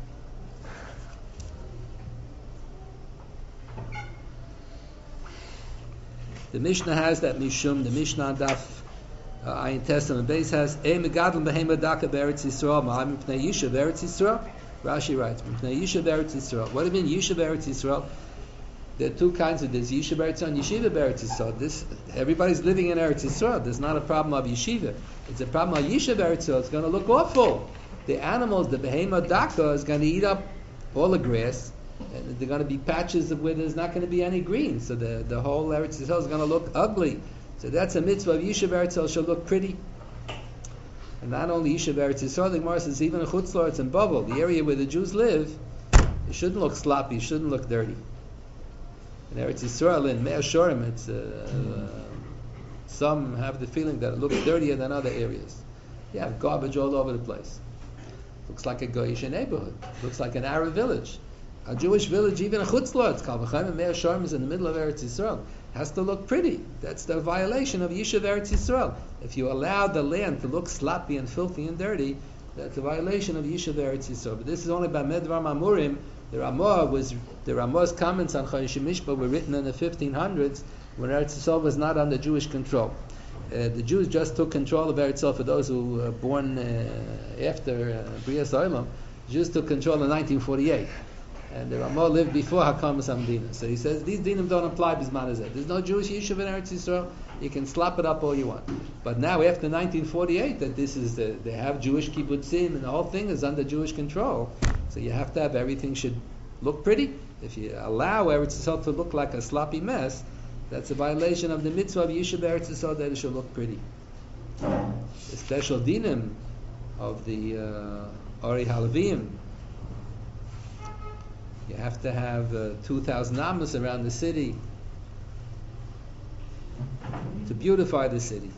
A: The Mishnah has that Mishum, the Mishnah on Daf uh, Ayin Testament base has E Megadlim Behema Daka Beretz Yisrael Ma'am Mipnei Yisha Beretz Yisrael. Rashi writes, Mipnei Yisha Beretz Yisrael. What do you mean Yisha Beretz Yisrael? There are two kinds of this, Yisha Beretz Yisrael and Yeshiva Beretz Yisrael. This, everybody's living in Eretz Yisrael. There's not a problem of Yeshiva. It's a problem of Yisha Beretz Yisrael. It's going to look awful. The animals, the Behema Daka, is going to eat up all the grass, and there are going to be patches of where there's not going to be any green. So the, the whole Eretz Yisrael is going to look ugly. So that's a mitzvah of Yisha Beretz Yisrael shall look pretty. And not only Yisha Beretz Yisrael, the Gemara says even in Chutz La'aretz and Babel, the area where the Jews live, it shouldn't look sloppy, it shouldn't look dirty. In Eretz Yisrael, in Mea Shorim, it's uh, uh, some have the feeling that it looks dirtier than other areas. You have garbage all over the place. Looks like a Goyish neighborhood. Looks like an Arab village. A Jewish village, even a Chutz La'aretz, Kal V'chaim, Mea Shorim is in the middle of Eretz Yisrael. Has to look pretty. That's the violation of Yishuv Eretz Yisrael. If you allow the land to look sloppy and filthy and dirty, that's a violation of Yishuv Eretz Yisrael. But this is only by Medvar Mamurim. The Ramah was the Ramah's comments on Chayshim Mishpah were written in the fifteen hundreds when Eretz Yisrael was not under Jewish control. Uh, the Jews just took control of Eretz Yisrael for those who were born uh, after uh, Brias Olam. The Jews took control in nineteen forty-eight. And the Ramah lived before Hakam Samdina. So he says, these dinim don't apply Bisman Hazeh. There's no Jewish Yishuv in Eretz Yisrael. You can slap it up all you want. But now, after nineteen forty-eight, that this is the, they have Jewish kibbutzim, and the whole thing is under Jewish control. So you have to have everything should look pretty. If you allow Eretz Yisrael to look like a sloppy mess, that's a violation of the mitzvah of Yishuv Eretz Yisrael that it should look pretty. The special dinim of the uh, Ori Halavim You have to have uh, two thousand amos around the city to beautify the city.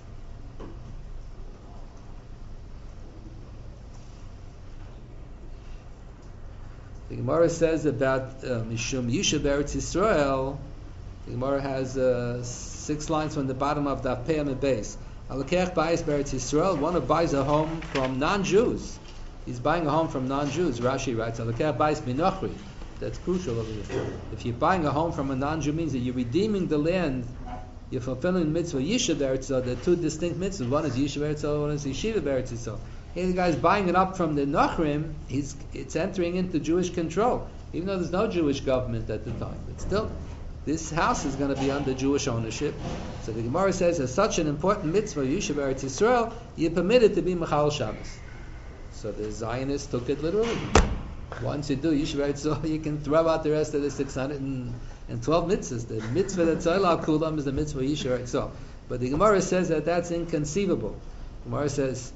A: The Gemara says about Mishum Yishuv Eretz Yisrael. The Gemara has uh, six lines from the bottom of the Pei and base. Alakech buys Eretz Yisrael. One who buys a home from non-Jews. He's buying a home from non-Jews. Rashi writes, Alakech buys Minochri. That's crucial over here. If you're buying a home from a non-Jew, means that you're redeeming the land. You're fulfilling the mitzvah Yishuv Eretz Yisrael. There are two distinct mitzvahs. One is Yishuv Eretz Yisrael. One is Yeshiva Eretz Yisrael. Here the guy's buying it up from the Nochrim. He's it's entering into Jewish control, even though there's no Jewish government at the time. But still, this house is going to be under Jewish ownership. So the Gemara says, as such an important mitzvah, Yishuv Eretz Yisrael, you're permitted to be Mechal Shabbos. So the Zionists took it literally. Once you do Yishuv Eretz Yisrael, you can throw out the rest of the six hundred twelve mitzvahs. The mitzvah that's Zoyla Kulam is the mitzvah Yishuv Eretz Yisrael. But the Gemara says that that's inconceivable. The Gemara says,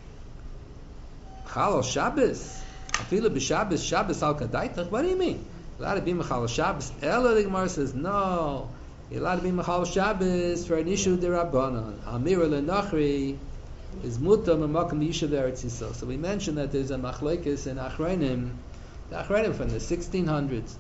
A: Chal Shabbos, Afilu b'Shabbos, Shabbos al Kadaitach. What do you mean? You're allowed to be Mechal Shabbos. Ella, the Gemara says, no. You're allowed to be Mechal Shabbos for an issue d'Rabbanan. Amira leNachri is muta memakam Yishuv Eretz Yisrael. So we mentioned that there's a machlokes in Achronim, the Achronim from the sixteen hundreds.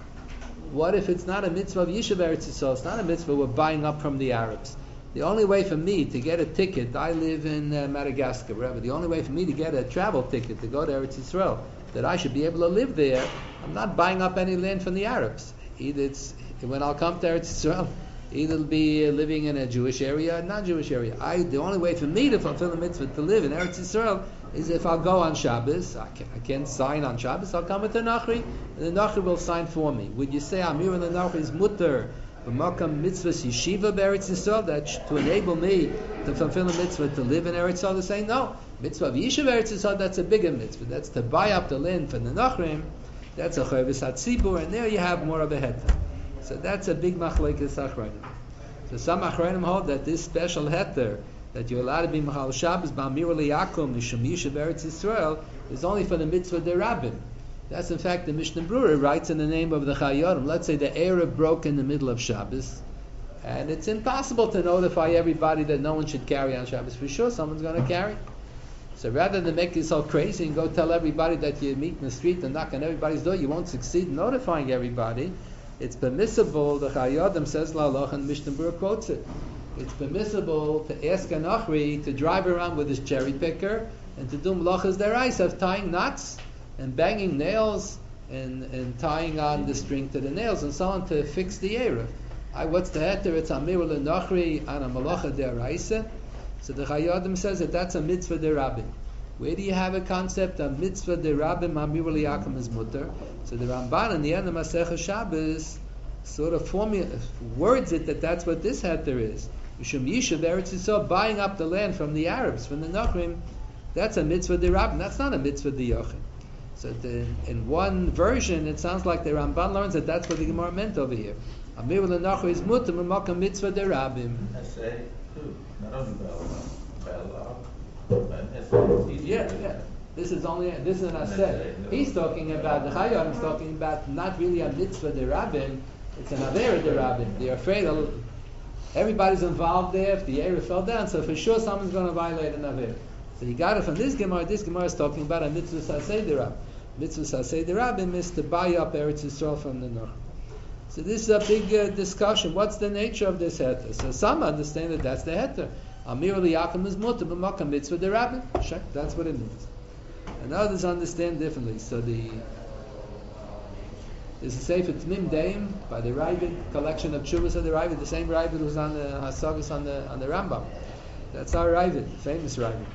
A: What if it's not a mitzvah of Yishuv Eretz Yisrael? It's not a mitzvah we're buying up from the Arabs. The only way for me to get a ticket, I live in uh, Madagascar, wherever. The only way for me to get a travel ticket to go to Eretz Yisrael, that I should be able to live there, I'm not buying up any land from the Arabs. Either it's when I'll come to Eretz Yisrael, either it'll be living in a Jewish area or non-Jewish area. I, the only way for me to fulfill the mitzvah to live in Eretz Yisrael is if I'll go on Shabbos. I, can, I can't sign on Shabbos. I'll come with the Nachri, and the Nachri will sign for me. Would you say Amir and the Nachri is mutter? B'makam mitzvahs yeshiva b'Eretz Yisrael, that sh- to enable me to fulfill a mitzvah to live in Eretz Yisrael, they're saying no. Mitzvah of yeshiva Eretz Yisrael, that's a bigger mitzvah. That's to buy up the land for the Nachrim. That's a chayvus hatzibur, and there you have more of a heter. So that's a big machlekes achronim. So some achronim hold that this special heter that you're allowed to be machal Shabbos b'amir liyakum mishum yeshiva Eretz Yisrael is only for the mitzvah derabim. That's in fact the Mishnah Brura writes in the name of the Chayyim. Let's say the Erev broke in the middle of Shabbos, and it's impossible to notify everybody that no one should carry on Shabbos. For sure, someone's going to carry. So rather than make yourself crazy and go tell everybody that you meet in the street and knock on everybody's door, you won't succeed in notifying everybody. It's permissible. The Chayyim says La Aloch, and Mishnah Brura quotes it. It's permissible to ask a Nachri to drive around with his cherry picker and to do Melachas Deraisa of tying knots and banging nails and, and tying on the string to the nails and so on to fix the Erev. I, what's the heter? It's Amir leNachri on a Malacha Deraisa. So the Chayyim says that that's a mitzvah derabim. Where do you have a concept of mitzvah derabim Amir liyakum is mutter? So the Ramban in the end of Masechah Shabbos sort of formula, words it that that's what this heter is. Mishum Yishuv Eretz Yisrael, buying up the land from the Arabs, from the Nachrim, that's a mitzvah derabim. That's not a mitzvah deyochim. So the, in one version, it sounds like the Ramban learns that that's what the Gemara meant over here. Amir leNachri is mutter memakam mitzvah derabim.
B: I say too, not only Bel, Bel,
A: yeah, yeah. This is only this is an aseh. He's talking about the Chayyim is talking about not really a mitzvah derabim. It's an avera derabim. They're afraid of, everybody's involved there. If the area fell down, so for sure someone's going to violate an avera. So you got it from this Gemara. This Gemara is talking about a mitzvah saseh derabim. Mitzvah saseh derabim is to buy up Eretz Yisrael from the North. So this is a big uh, discussion. What's the nature of this heter? So some understand that that's the heter. Amir liyakum is mutter b'makam mitzvah derabim. That's what it means. And others understand differently. So the there's a Sefer Tmim Deim by the Ravid, collection of Chuvas of the Ravid, the same Ravid who's on the Hasagas on the on the Rambam. That's our Ravid, famous Ravid.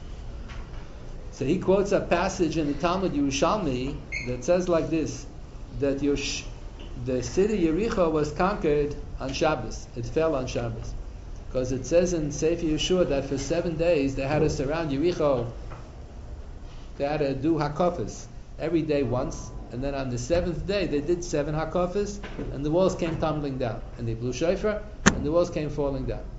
A: So he quotes a passage in the Talmud Yerushalmi that says like this, that Yosh, the city Yericho was conquered on Shabbos. It fell on Shabbos. Because it says in Sefer Yeshua that for seven days they had to surround Yericho. They had to do hakafas every day once, and then on the seventh day they did seven hakafas, and the walls came tumbling down. And they blew shofar, and the walls came falling down.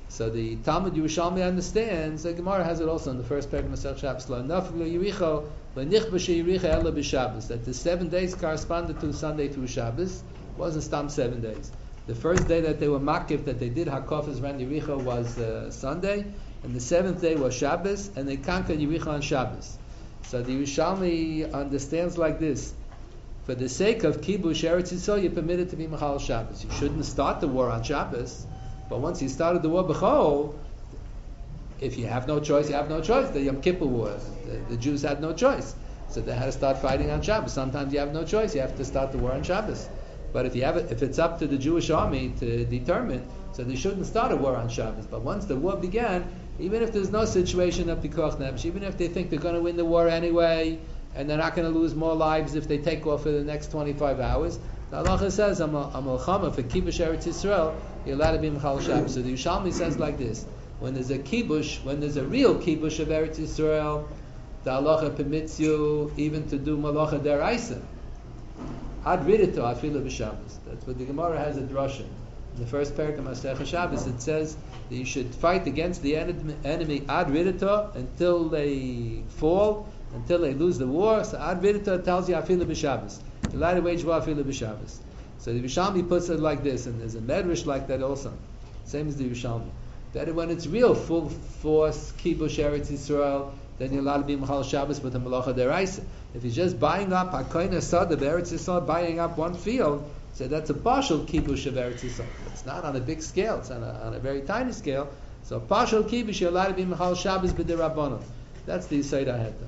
A: So the Talmud Yerushalmi understands. The Gemara has it also in the first paragraph of Masech Shabbos. Lo nafik lo Yericho, lo nichbashe Yericho ela b'Shabbos. That the seven days corresponded to Sunday through Shabbos. It wasn't stam seven days. The first day that they were makif, that they did hakafas around Yericho, was uh, Sunday, and the seventh day was Shabbos, and they conquered Yericho on Shabbos. So the Yerushalmi understands like this: for the sake of kibush Eretz Yisrael, you're permitted to be machal Shabbos. You shouldn't start the war on Shabbos, but once you started the war b'chol, if you have no choice, you have no choice. The Yom Kippur War, the, the Jews had no choice, so they had to start fighting on Shabbos. Sometimes you have no choice; you have to start the war on Shabbos. But if you have it, if it's up to the Jewish army to determine, so they shouldn't start a war on Shabbos. But once the war began, even if there's no situation of pikuach nefesh, even if they think they're going to win the war anyway, and they're not going to lose more lives if they take off for the next twenty-five hours, the halacha says, "I'm a chama for kibush Eretz Yisrael, you're allowed to be mechal Shabbos." So the Yerushalmi says like this: when there's a kibush, when there's a real kibush of Eretz Yisrael, the halacha permits you even to do malacha deraisa. Ad ridito afilu b'Shabbos. That's what the Gemara has a drasha. In the first parak of Masech Shabbos, it says that you should fight against the enemy, enemy ad ridito until they fall, until they lose the war. So ad ridito tells you afilu b'Shabbos. You lie to wage war afilu b'Shabbos. So the Yerushalmi puts it like this, and there's a medrash like that also, same as the Yerushalmi. That when it's real full force kibush Eretz Yisrael, then you're allowed to be mechal Shabbos with a malacha deraisa. If you're just buying up hakoyna sad of Eretz Yisrael, buying up one field, so that's a partial kibush of Eretz Yisrael. It's not on a big scale; it's on a, on a very tiny scale. So partial kibush, you're allowed to be mechal Shabbos b'derabbanon. That's the Yisayda Heta,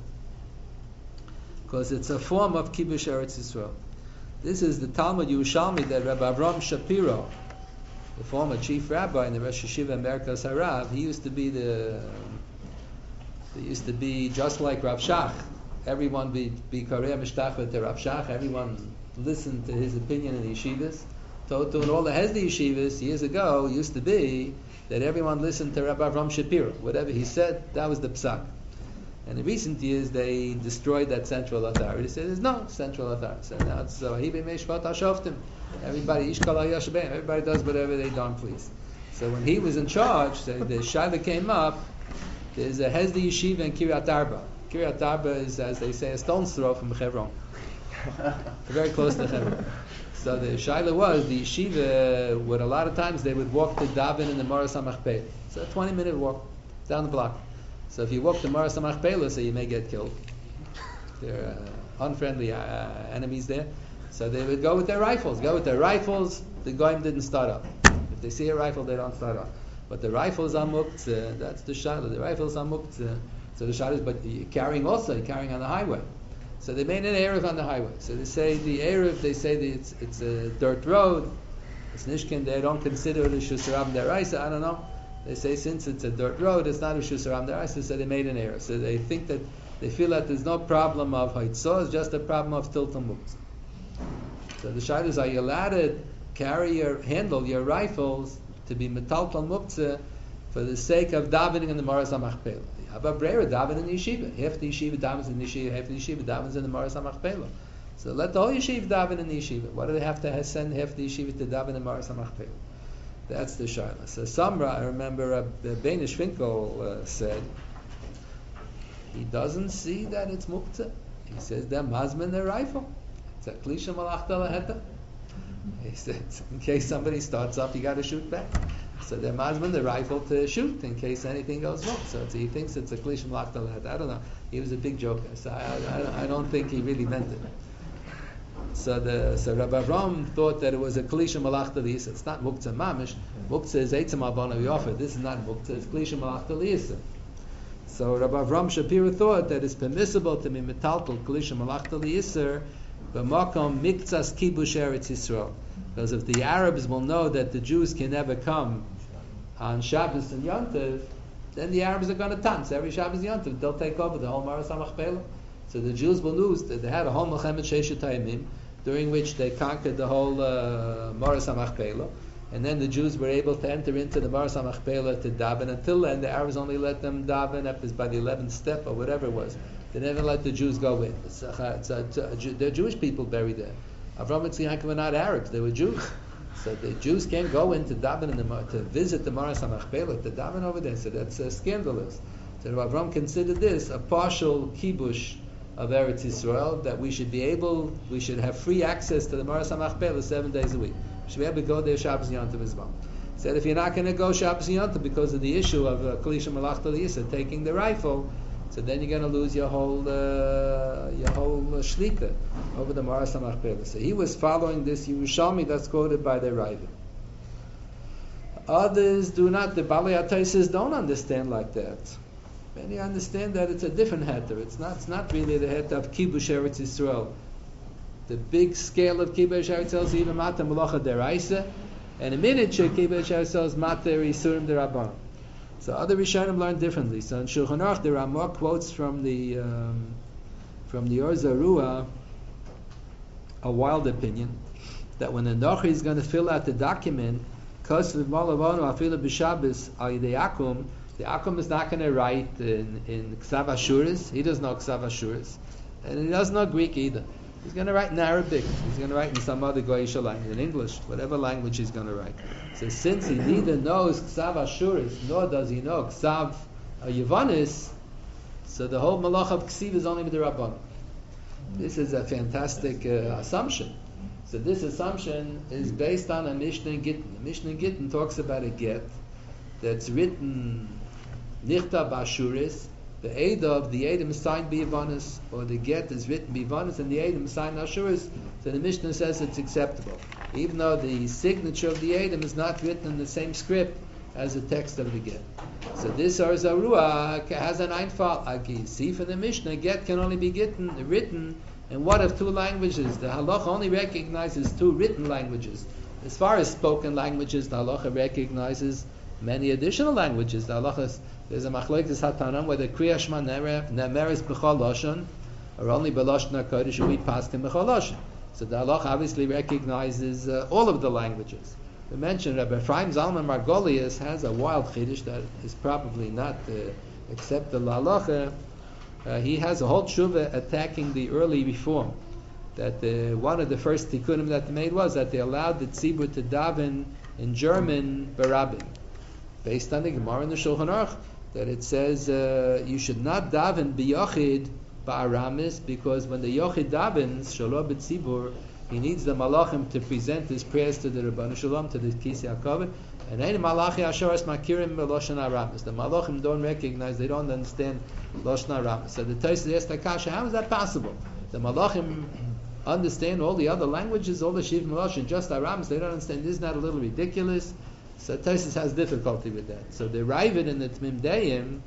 A: because it's a form of kibush Eretz Yisrael. This is the Talmud Yerushalmi that Rabbi Avram Shapiro, the former chief rabbi in the Rosh Yeshiva in Merkaz Harav, he used to be the They used to be just like Rav Shach. Everyone be be karei mishtachvet to Rav Shach. Everyone listened to his opinion in the yeshivas. Totu and all the Hesder yeshivas years ago used to be that everyone listened to Rabbi Avram Shapiro. Whatever he said, that was the psak. And in recent years, they destroyed that central authority. They said there's no central authority. So now it's Hibe Meshvat Hashoftim. Everybody Ishkal Yashbeim. Everybody does whatever they darn please. So when he was in charge, so the Shaila came up. There's a Hesder Yeshiva in Kiryat Arba. Kiryat Arba is, as they say, a stone's throw from Hebron. Very close to Hebron. So the Shaila was, the Yeshiva, would a lot of times, they would walk to Davin in the Maras HaMachpelah. It's a twenty minute walk down the block. So if you walk to Maras HaMachpelah, so you may get killed. There are unfriendly uh, enemies there. So they would go with their rifles. Go with their rifles, the Goyim didn't start up. If they see a rifle, they don't start up. But the rifles are muktzah, that's the shaila. The rifles are muktzah. So the shaila is, but you're carrying also, you're carrying on the highway. So they made an Erev on the highway. So they say the Erev, they say that it's, it's a dirt road. It's nishkin, they don't consider it a Shusaram Deraisa, I don't know. They say since it's a dirt road, it's not a Shusaram Deraisa, so they made an Erev. So they think that, they feel that there's no problem of Haitzah, it's just a problem of Tiltum Muktzah. So the shaila is, are you allowed to carry your, handle your rifles to be metaltal muktzah for the sake of davening in the Maras HaMachpelah? You have a brera daven in the yeshiva. Half the yeshiva davens in the yeshiva, half the yeshiva davens in the Maras HaMachpelah. So let the whole yeshiva daven in the yeshiva. Why do they have to send half the yeshiva to daven in the Maras HaMachpelah? That's the shaila. So Samra, I remember uh, Beinish Finkel uh, said, he doesn't see that it's muktzah. He says they're mazmin their rifle. It's a klisha malachta laheta. He said, in case somebody starts up, you got to shoot back. So they're mazman the rifle to shoot in case anything goes wrong. So it's, he thinks it's a klishim lachtalat. I don't know. He was a big joker, so I, I, I don't think he really meant it. So the so Rabbi Avram thought that it was a klishim lachtalis. It's not muktzah mamish. Muktzah is eitzam abana v'yofer. This is not muktzah. It's klishim lachtalis. So Rabbi Avram Shapiro thought that it's permissible to be metaltal klishim lachtalis. B'makom miktzas kibush Eretz Yisrael, because if the Arabs will know that the Jews can never come on Shabbos and Yom Tov, then the Arabs are going to dance every Shabbos and Yom Tov. They'll take over the whole Maras HaMachpelah. So the Jews will lose. They had a whole Melchemet Sheshet Hayamim, during which they conquered the whole uh, Maras HaMachpelah, and then the Jews were able to enter into the Maras HaMachpelah to daven. Until then, the Arabs only let them daven up by the eleventh step or whatever it was. They never let the Jews go in. It's a, it's a, it's a, they're Jewish people buried there. Avram and Yitzchak were not Arabs; they were Jews. So the Jews can't go in to daven in the Mar- to visit the Maras HaMachpelah, to daven over there. So that's uh, scandalous. So Avram considered this a partial kibush of Eretz Yisrael, that we should be able, we should have free access to the Maras HaMachpelah seven days a week. We should be able to go there Shabbos and Yom Tov as well. He said if you're not going to go Shabbos and Yom Tov because of the issue of uh, Kalisha Malach Yisa taking the rifle, so then you're going to lose your whole uh, your whole uh, shlita over the Maras HaMachpelah. So he was following this Yerushalmi that's quoted by the Ravid. Others do not. The Balei HaTosfos don't understand like that. Many understand that it's a different heter. It's not. It's not really the heter of Kibush Eretz Yisrael. The big scale of Kibush Eretz Yisrael is even Mata Melacha Deraisa, and a miniature Kibush Eretz Yisrael is Mata Yisurim Derabbanan. So other Rishonim learn differently. So in Shulchan Aruch there are more quotes from the um, from the Or Zarua, a wild opinion that when the Nochi is going to fill out the document, Kosv Malavonu Afilu B'Shabbos Al Yidei Akum. The Akum is not going to write in, in Ksav Ashuris. He doesn't know Ksav Ashuris. And he doesn't know Greek either. He's going to write in Arabic. He's going to write in some other Goyish language, in English, whatever language he's going to write. So since he neither knows Ksav Ashuris, nor does he know Ksav Yavanis, so the whole Malach of Ksiv is only with the Rabban. This is a fantastic uh, assumption. So this assumption is based on a Mishnah in Gittin. The Mishnah in Gittin talks about a get that's written Nichta Bashuris, the Eidov, the Eidim is signed B'Yavanis, or the get is written B'Yavanis and the Eidim is signed Ashuris, so the Mishnah says it's acceptable. Even though the signature of the Eidim is not written in the same script as the text of the get. So this Or Zarua has an Einfall. Like you see from the Mishnah, get can only be written, written in one of two languages. The Halacha only recognizes two written languages. As far as spoken languages, the Halacha recognizes many additional languages. The halachas, there's a machlokes hatanam where the kriya shema nemeres b'chol lashon, or only b'lashon hakodesh, or we passed in b'chol lashon. So the halacha obviously recognizes uh, all of the languages. We mentioned Rabbi Ephraim Zalman Margolius has a wild chiddush that is probably not uh, except the halacha. Uh, he has a whole tshuva attacking the early reform. That uh, one of the first tikkunim that they made was that they allowed the tzibur to daven in German barabbin, based on the Gemara in the Shulchan Aruch, that it says uh, you should not daven b'yochid ba'aramis, because when the yochid davens shalom b'tzibur, he needs the malachim to present his prayers to the Rabbanu Shalom, to the Kisei HaKavod, and any malachi asheras makirim b'loshan aramis. The malachim don't recognize, they don't understand loshan aramis. So the Tosfos asked Akasha, how is that possible? The malachim understand all the other languages, all the shiv malachim, just aramis. They don't understand. Isn't that a little ridiculous? So Tosfos has difficulty with that. So the Ravid in the Tmim Deim,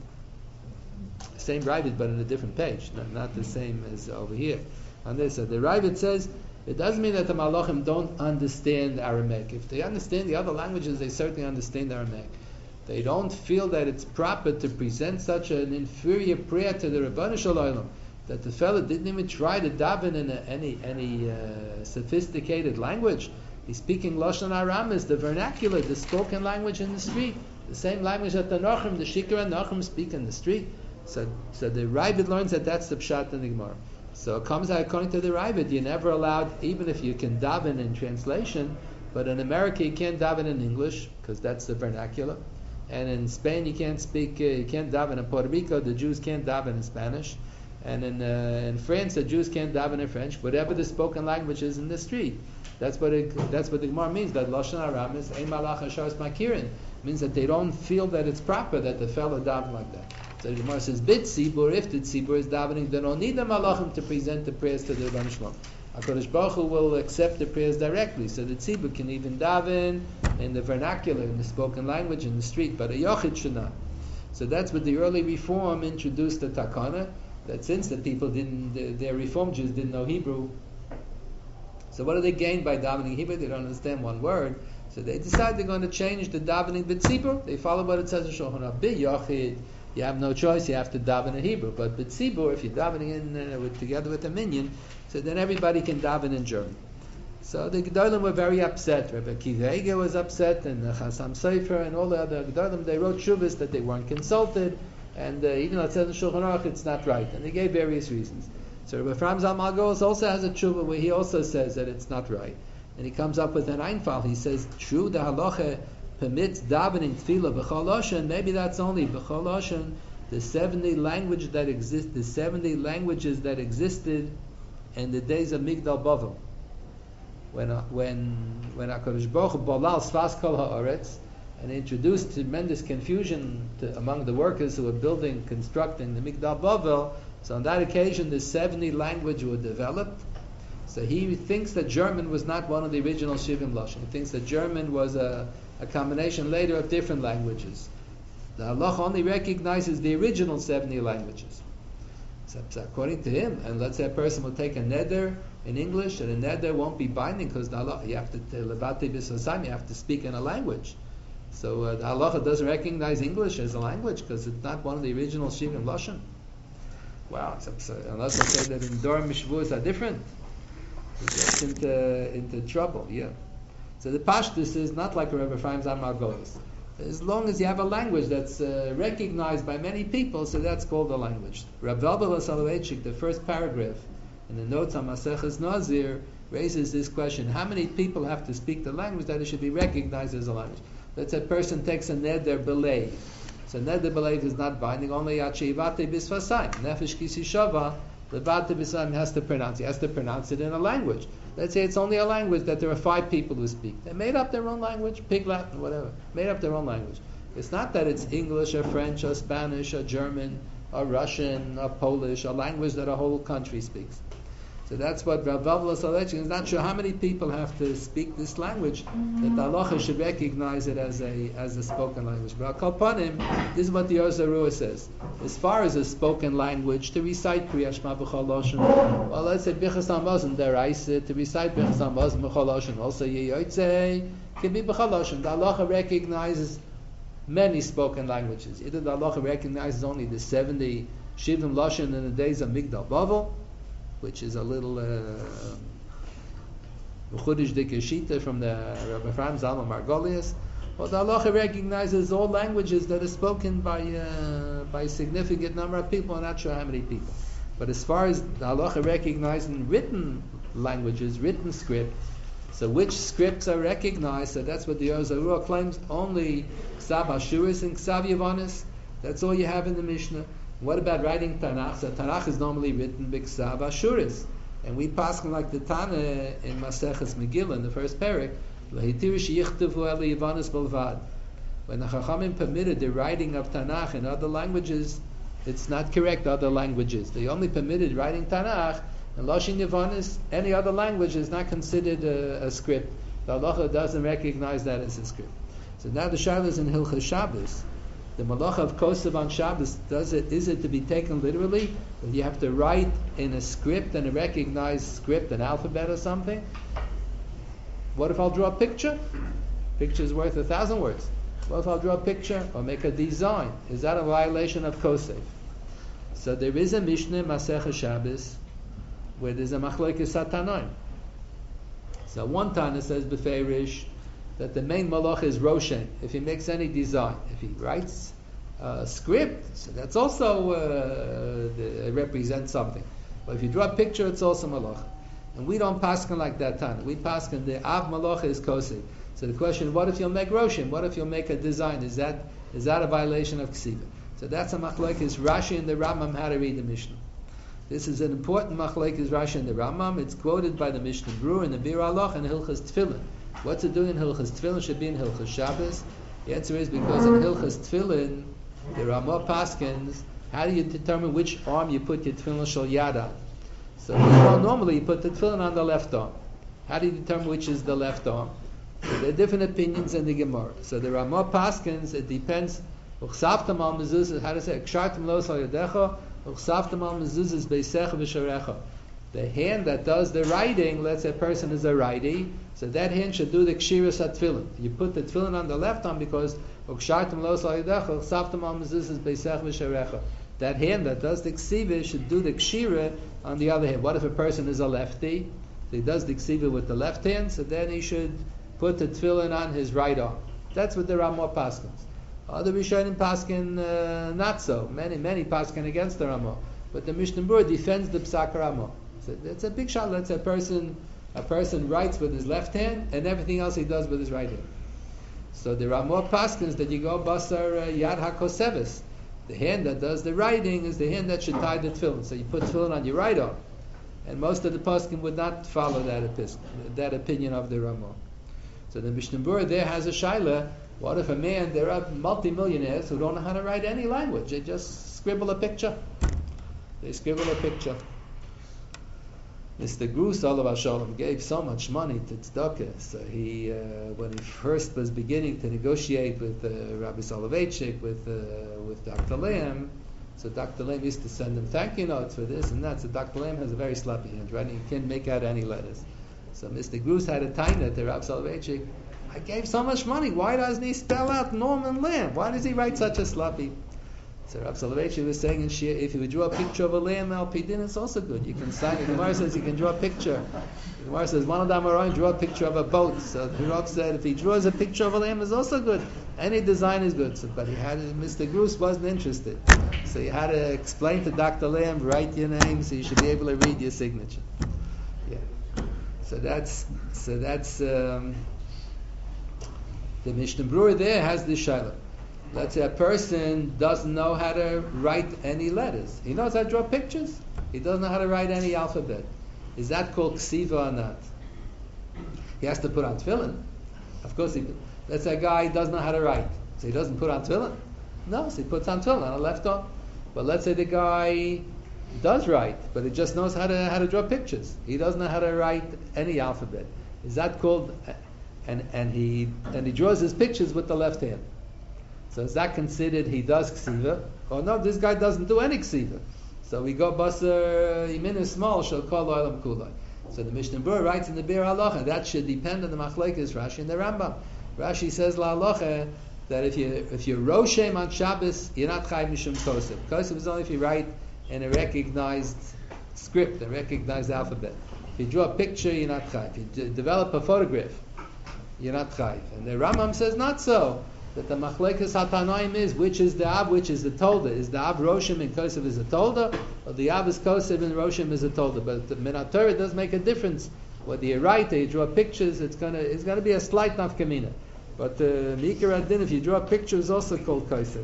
A: same Ravid but on a different page, not, not the same as over here. On this, so the Ravid says it doesn't mean that the Malachim don't understand Aramaic. If they understand the other languages, they certainly understand Aramaic. They don't feel that it's proper to present such an inferior prayer to the Rabbanu Shalom, that the fellow didn't even try to daven in a, any any uh, sophisticated language. He's speaking Lashon Aramis, the vernacular, the spoken language in the street, the same language that the Nachum, the Shikra and Nachum speak in the street. So, so the Ravid learns that that's the Pshat in the Gemara. So it comes out according to the Ravid, you're never allowed, even if you can daven in translation, but in America you can't daven in English because that's the vernacular, and in Spain you can't speak, uh, you can't daven in Puerto Rico. The Jews can't daven in Spanish. And in uh, in France, the Jews can't daven in French. Whatever the spoken language is in the street, that's what it, that's what the Gemara means. That lashon aram is ein malach hasharas makirin, means that they don't feel that it's proper that the fellow daven like that. So the Gemara says, bit tzibur, if the tzibur is davening, they don't need the malachim to present the prayers to the Rebbeinu Shalom. HaKadosh Baruch Hu will accept the prayers directly, so the tzibur can even daven in the vernacular, in the spoken language, in the street, but a yochid should not. So that's what the early Reform introduced the takana, that since the people didn't, the, their Reform Jews didn't know Hebrew, so what do they gain by davening Hebrew? They don't understand one word, so they decide they're going to change the davening b'tzibur. They follow what it says in Shulchan Aruch. B'yochid, you have no choice, you have to daven in Hebrew. But b'tzibur, if you're davening in uh, with, together with a minyan, so then everybody can daven in German. So the Gedolim were very upset. Rabbi Akiva Eiger was upset, and uh, Chassam Sofer, and all the other Gedolim, they wrote shuvas that they weren't consulted, and uh, even though it says in Shulchan Aruch, it's not right. And they gave various reasons. So Rabbi Ephraim Zalman Margolius also has a tshuva where he also says that it's not right. and he comes up with an Einfall. He says, true, the halacha permits davening tefillah b'chol lashon. Maybe that's only b'chol lashon, the seventy language that exist, the seventy languages that existed in the days of Migdal Bavel. When uh, when when HaKadosh Baruch Hu balal sfas kol haaretz and introduced tremendous confusion to, among the workers who were building, constructing the Migdal Bavel. So on that occasion, the seventy language were developed. So he thinks that German was not one of the original Shivim Lashon. He thinks that German was a, a combination later of different languages. The Halach only recognizes the original seventy languages. So, so according to him, and let's say a person will take a neder in English, and a neder won't be binding because the Halach, you have to levate b'sosam, you have to speak in a language. So uh, the Halacha doesn't recognize English as a language because it's not one of the original Shivim Lashon. Wow, so, so, unless I say that in Dorim Mishvuos are different, it gets into, into trouble, yeah. So the Pashtus is not like Rebbe Ephraim Zalman Margolis. As long as you have a language that's uh, recognized by many people, so that's called a language. Rav Velbel Soloveitchik, the first paragraph in the notes on Maseches Nazir, raises this question: how many people have to speak the language that it should be recognized as a language? Let's say a person takes a neder belev. So neder belev is not binding, only yachivate bisvasayim. Nefesh kisi shava, levate bisvasayim has to pronounce. He has to pronounce it in a language. Let's say it's only a language that there are five people who speak. They made up their own language, Pig Latin, whatever. Made up their own language. It's not that it's English or French or Spanish or German or Russian or Polish, a language that a whole country speaks. So that's what Rav Velbel Soloveitchik is not sure how many people have to speak this language, that the halacha should recognize it as a as a spoken language. But Al Kol Panim, this is what the Or Zarua says. As far as a spoken language, to recite Kriya Shema b'chol lashon, well, let's say Bichas Hamazon deraisa, to recite Bichas Hamazon b'chol lashon, also Yeyotzei can be b'chol lashon. The halacha recognizes many spoken languages. Either the halacha recognizes only the seventy Shivim lashon in the days of Migdal Bavel, which is a little Chudish Dikashita from the Rabbi Ephraim Zalman Margolius. Well, the halacha recognizes all languages that are spoken by uh, by a significant number of people. I'm not sure how many people. But as far as the halacha recognizing written languages, written script, so which scripts are recognized? So that's what the Or Zarua claims. Only Ksav Ashuris and Ksav Yavanis. That's all you have in the Mishnah. What about writing Tanakh? So Tanakh is normally written b'ksav ashuris, and we pass like the Tana in Maseches Megillah in the first parak. L'hitir sheyichtavu el Yavanis belvad. When the Chachamim permitted the writing of Tanakh in other languages, it's not correct. Other languages, they only permitted writing Tanakh in Lashon Yavanis. Any other language is not considered a, a script. The halacha doesn't recognize that as a script. So now the shaila is in Hilchos Shabbos. The malacha of Kosev on Shabbos, does it, is it to be taken literally? Or you have to write in a script, and a recognized script, an alphabet or something? What if I'll draw a picture? Picture is worth a thousand words. What if I'll draw a picture or make a design? Is that a violation of Kosev? So there is a Mishnah, Masechah Shabbos, where there's a machlokes satanoim. So one Tana says beferish that the main malach is Roshen. If he makes any design, if he writes a script, so that's also uh, the, represents something. But if you draw a picture, it's also malach. And we don't paskin like that, Tana. We paskin the av malach is kosev. So the question: what if you'll make Roshen? What if you'll make a design? Is that is that a violation of ksiva? So that's a machlokes Rashi and the Rambam how to read the Mishnah. This is an important machlokes Rashi and the Rambam. It's quoted by the Mishnah Brewer in the Bir Alach and Hilchos Tefillin. What's it doing in Hilchos Tefillin should be in Hilchos Shabbos? The answer is because in Hilchos Tefillin there are more paskins. How do you determine which arm you put your Tefillin Shal Yad on? So you know, normally you put the Tefillin on the left arm. How do you determine which is the left arm? So there are different opinions in the Gemara. So there are more paskins. It depends. Uchsaftam al mezuzah. How to say? Kshartam lo sal yadecha. Uchsaftam al mezuzah is beisecha v'sharecha. The hand that does the writing, let's say a person is a righty, so that hand should do the kshiras at tefillin. You put the tefillin on the left arm because ukshartim lo sal yadecha, uchsaftam al mezuzah is beisecha v'sharecha. That hand that does the ksiva should do the kshira on the other hand. What if a person is a lefty? He does the ksiva with the left hand, so then he should put the tefillin on his right arm. That's what the Ramah paskins. Other Rishonim paskin uh, not so. Many, many paskin against the Ramah. But the Mishnah Berurah defends the Psak Ramah. So it's a big shot. Let's say a person A person writes with his left hand, and everything else he does with his right hand. So there are more paskins that you go basar uh, yad hakoseves. The hand that does the writing is the hand that should tie the tefillin. So you put tefillin on your right arm. And most of the paskin would not follow that, epis- that opinion of the Ramah. So the Mishnah Berurah there has a shaila. What if a man, there are multi-millionaires who don't know how to write any language. They just scribble a picture. They scribble a picture. Mister Grus, Olav Shalom, gave so much money to tzedakah. So he, uh, when he first was beginning to negotiate with uh, Rabbi Soloveitchik, with uh, with Doctor Lamb, so Doctor Lamb used to send him thank you notes for this and that. So Doctor Lamb has a very sloppy handwriting; he can't make out any letters. So Mister Grus had a taina to Rabbi Soloveitchik. I gave so much money. Why doesn't he spell out Norman Lamb? Why does he write such a sloppy? So Rabbi Soloveitchik was saying in Shia, if you would draw a picture of a lamb al pidin, it's also good. You can sign it. The Gemara says you can draw a picture. The Gemara says one of them are draw a picture of a boat. So the Rav said if he draws a picture of a lamb, it's also good. Any design is good. So, but he had Mister Grus wasn't interested. So you had to explain to Doctor Lamb, write your name, so you should be able to read your signature. Yeah. So that's so that's um, the Mishnah Berurah there has this shaila. Let's say a person doesn't know how to write any letters. He knows how to draw pictures. He doesn't know how to write any alphabet. Is that called ksiva or not? He has to put on tefillin. Of course, he, let's say a guy doesn't know how to write. So he doesn't put on tefillin. No, so he puts on tefillin on the left arm. But let's say the guy does write, but he just knows how to how to draw pictures. He doesn't know how to write any alphabet. Is that called... And, and he and he draws his pictures with the left hand. So is that considered he does ksiva? Or no, this guy doesn't do any ksiva. So we go basar yimin small shall call oilam kulai. So the Mishnah Berurah writes in the Bir Halacha that should depend on the machlekes Rashi and the Rambam. Rashi says la halacha that if you if you roshem on Shabbos you're not chayv mishum kosev. Kosev is only if you write in a recognized script, a recognized alphabet. If you draw a picture, you're not chayv. If you d- develop a photograph, you're not chayv. And the Rambam says not so. That the machlekes hatanoim is which is the ab, which is the tolda. Is the ab roshim and kosev is a tolda, or the ab is kosev and roshim is a tolda? But the Minat Torah does make a difference. Whether you write or you draw pictures, it's gonna it's gonna be a slight nafkamina. But the mikar adin, if you draw a picture, is also called kosev.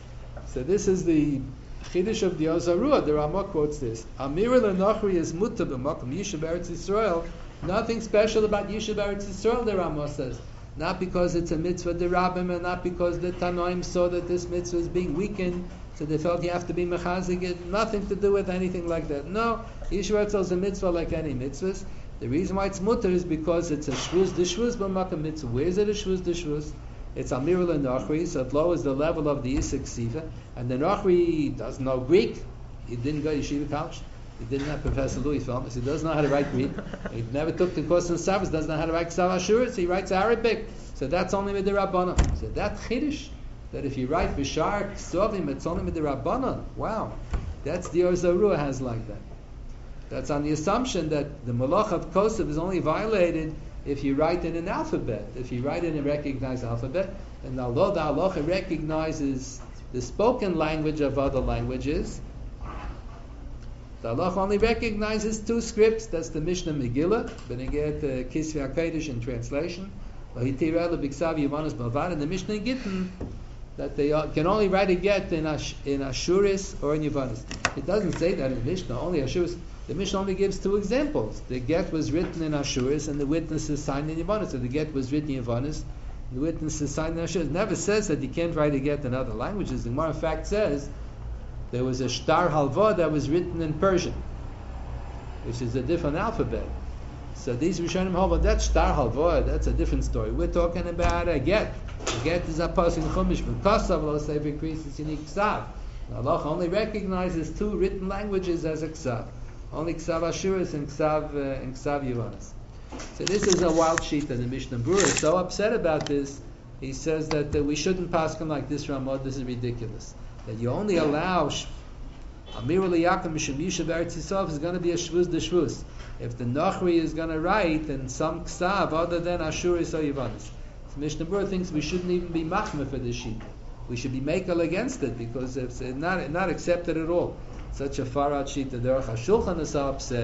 A: So this is the chiddush of the Ozarua. The Ramah quotes this: Amira leNachri is muta b'makom Yishuv Eretz Yisrael. Nothing special about Yishuv Eretz Yisrael. The Ramah says. Not because it's a mitzvah derabim, and not because the Tanoim saw that this mitzvah is being weakened, so they felt you have to be mechazik it. Nothing to do with anything like that. No, Yishuv Eretz is a mitzvah like any mitzvahs. The reason why it's mutter is because it's a shvuz d'shvuz b'makam mitzvah. Where is it a shvuz d'shvuz? It's amirul and nachri, so it lowers the level of the isik siva. And the nachri doesn't know Greek. He didn't go to yeshiva college. He didn't have Professor Louis Filmus. He doesn't know how to write Greek. He never took the course in Shabbos. Doesn't know how to write Ksav Ashuris. He writes Arabic. So that's only with the Rabbanon. So that chiddush, that if you write Bishar Ksovim, it's only with the Rabbanon. Wow, that's the Ozarua has like that. That's on the assumption that the Malach of Kosev is only violated if you write in an alphabet. If you write in a recognized alphabet, and although the halacha recognizes the spoken language of other languages, the halacha only recognizes two scripts. That's the Mishnah Megillah, Beneged uh, Kisvei HaKodesh in translation, and the Mishnah Gittin, that they uh, can only write a get in Ash, in Ashuris or in Yavanis. It doesn't say that in Mishnah. Only Ashuris. The Mishnah only gives two examples. The get was written in Ashuris, and the witness is signed in Yavanis. So the get was written in Yavanis, the witness is signed in Ashuris. It never says that you can't write a get in other languages. The Gemara in fact says there was a shtar halva that was written in Persian, which is a different alphabet. So these Rishonim hold, but that's shtar halva, that's a different story. We're talking about a get. A get is a pasuk in Chumash, but kasav lo sefer krisis unique ksav. Allah only recognizes two written languages as a ksav. Only ksav Ashuris and ksav uh, and ksav Yavanis. So this is a wild sheet that the Mishnah Berurah is so upset about this. He says that uh, we shouldn't pass him like this, Ramah. This is ridiculous. That you only allow Amir Liyakim Mishum Yishuv Eretz Yisrael is going to be a shvuz d'shvuz. If the Nachri is going to write in some ksav other than Ashuris or Yavanis, so Mishnah Berurah thinks we shouldn't even be machmir for this sheet. We should be makel against it because it's not not accepted at all. Such a far out sheet. The Aruch HaShulchan is so upset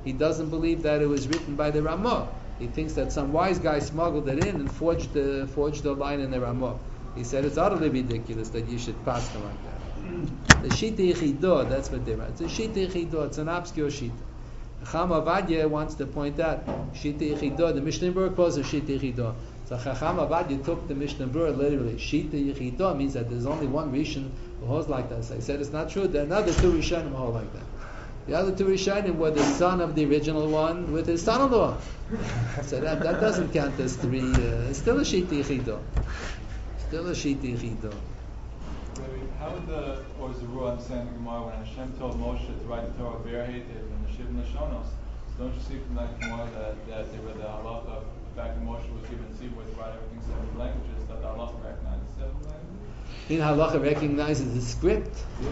A: he doesn't believe that it was written by the Ramah. He thinks that some wise guy smuggled it in and forged the forged the line in the Ramah. He said it's utterly ridiculous that you should pass them like that. The Shita Yechidah, that's what they write. It's a Shita Yechidah, it's an obscure Shita. Chacham Avadia wants to point out Shita Yechidah, the Mishnah Berurah calls it Shita Yechidah. So Chacham Avadia took the Mishnah Berurah literally. Shita Yechidah means that there's only one Rishon who holds like that. So I said it's not true, there are another two Rishonim who hold like that. The other two Rishonim were the son of the original one with his son-in-law. So that, that doesn't count as three. Uh, it's still a Shita Yechidah. Still a Shita Yechidah.
D: How would the, or is the rule understand the Gemara when Hashem told Moshe to write the Torah Berhetiv and the Shiv Lashonos? So don't you see from that Gemara that, that they were the halacha, the fact that Moshe was given Tzibur to write everything seven languages, that the halacha recognizes seven languages?
A: In halacha recognizes the script.
D: Yeah.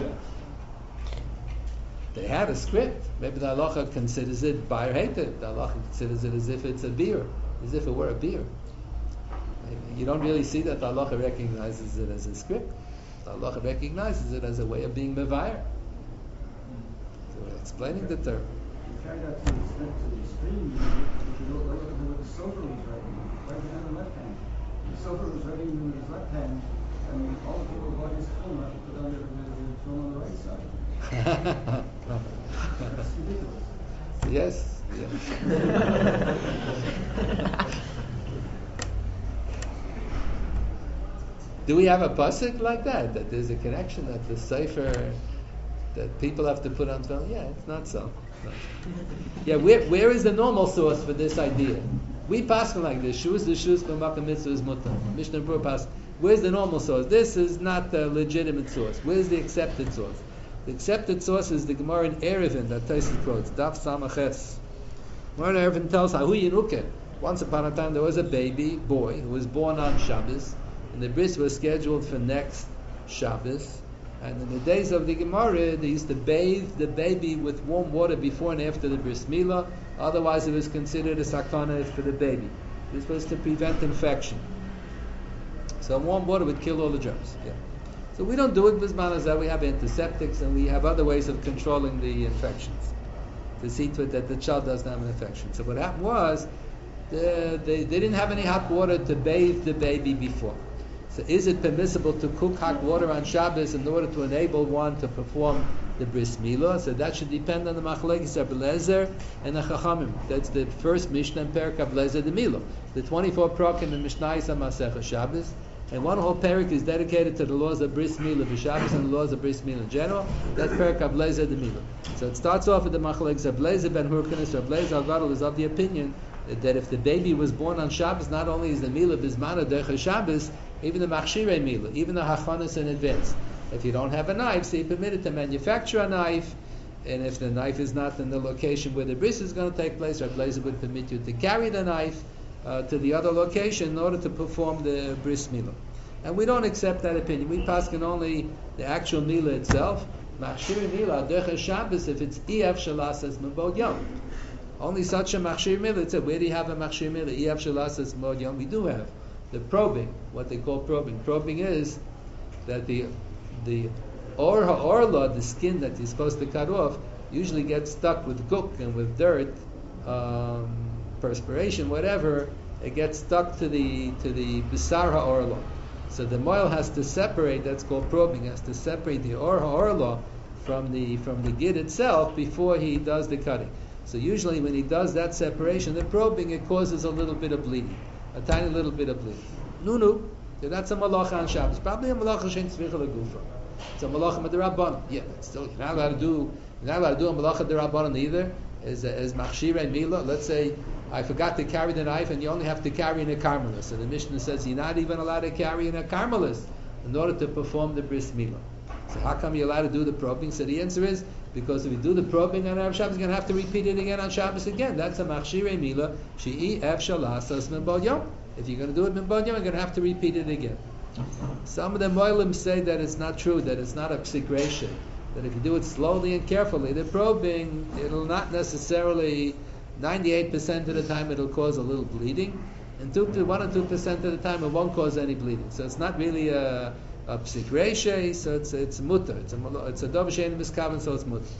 A: They had a script. Maybe the halacha considers it Bayer Hated. The halacha considers it as if it's a beer, as if it were a beer. You don't really see that the halacha recognizes it as a script. The halacha recognizes it as a way of being mevayer. So we're explaining the term.
E: You carry that to the extent to the extreme, if you look at what the Sofer was writing, writing on the left hand. The Sofer was writing with his left hand, and all the people bought his film have to put on their, their film on the right side. That's ridiculous.
A: Yes, yes. Do we have a pasuk like that? That there's a connection that the sefer that people have to put on film? Yeah, it's not so. No. Yeah, where where is the normal source for this idea? We pass like this. Shus the shus b'makom mitzvah is mutar. Mishnah Berurah pass. Where's the normal source? This is not the legitimate source. Where's the accepted source? The accepted source is the Gemara in Erevin that Tosfos quotes, Daf Samaches. Gemara in Erevin tells how Yunuke. Once upon a time there was a baby boy who was born on Shabbos, and the bris was scheduled for next Shabbos. And in the days of the Gemara, they used to bathe the baby with warm water before and after the bris milah. Otherwise, it was considered a sakana for the baby. This was to prevent infection. So warm water would kill all the germs. Yeah. So we don't do it with manazah. We have antiseptics and we have other ways of controlling the infections to see to it that the child doesn't have an infection. So what happened was the, they, they didn't have any hot water to bathe the baby before. So is it permissible to cook hot water on Shabbos in order to enable one to perform the bris milah? So that should depend on the machlekes of Lezer and the Chachamim. That's the first Mishnah and Perek of Lezer the Milah. The twenty-four prok in the Mishnayos on Masechah Shabbos. And one whole parak is dedicated to the laws of bris milah b'Shabbos and the laws of bris milah in general. That's parak of Lezer the Milah. So it starts off with the machlekes of Lezer ben Hurkanis. Of Lezer al-Gadol is of the opinion that, that if the baby was born on Shabbos, not only is the milah bismana derech Shabbos, even the machshirei milah, even the hachanas in advance. If you don't have a knife, so you're permitted to manufacture a knife. And if the knife is not in the location where the bris is going to take place, Rabbi Lezer would permit you to carry the knife Uh, to the other location in order to perform the bris milah. And we don't accept that opinion. We paskin only the actual milah itself. Machshir milah derech Shabbos if it's ef shalasas mebod yom. Only such a machshir milah. It's a, where do you have a machshir milah? Ef shalasas mebod yom. We do have the probing, what they call probing. Probing is that the the or orla, the skin that you're supposed to cut off, usually gets stuck with guk and with dirt. Um, perspiration, whatever, it gets stuck to the to the bisar ha'orla. So the moil has to separate. That's called probing. Has to separate the or ha'orla from the from the gid itself before he does the cutting. So usually when he does that separation, the probing, it causes a little bit of bleeding, a tiny little bit of bleeding. No, no, that's a malacha on Shabbos. Probably a malacha shein tzvicha legufa. It's a malacha midrabbanan. Yeah, but still you're not allowed to do you're not allowed to do a malacha midrabbanan either. As as machshirei milah. Let's say I forgot to carry the knife, and you only have to carry in a karmelis. So the Mishnah says you're not even allowed to carry in a karmelis in order to perform the bris milah. So how come you're allowed to do the probing? So the answer is because if you do the probing on Erev Shabbos, you're going to have to repeat it again on Shabbos again. That's a machshirei milah. She'i ef shalasas min bod yom. If you're going to do it min bod yom, you're going to have to repeat it again. Some of the moilim say that it's not true, that it's not a psik reisha, that if you do it slowly and carefully, the probing, it'll not necessarily, ninety-eight percent of the time it'll cause a little bleeding, and two to one or two percent of the time it won't cause any bleeding. So it's not really a, a psik reisha, so it's it's mutter. It's a it's a dov shein miskaven, so it's mutter.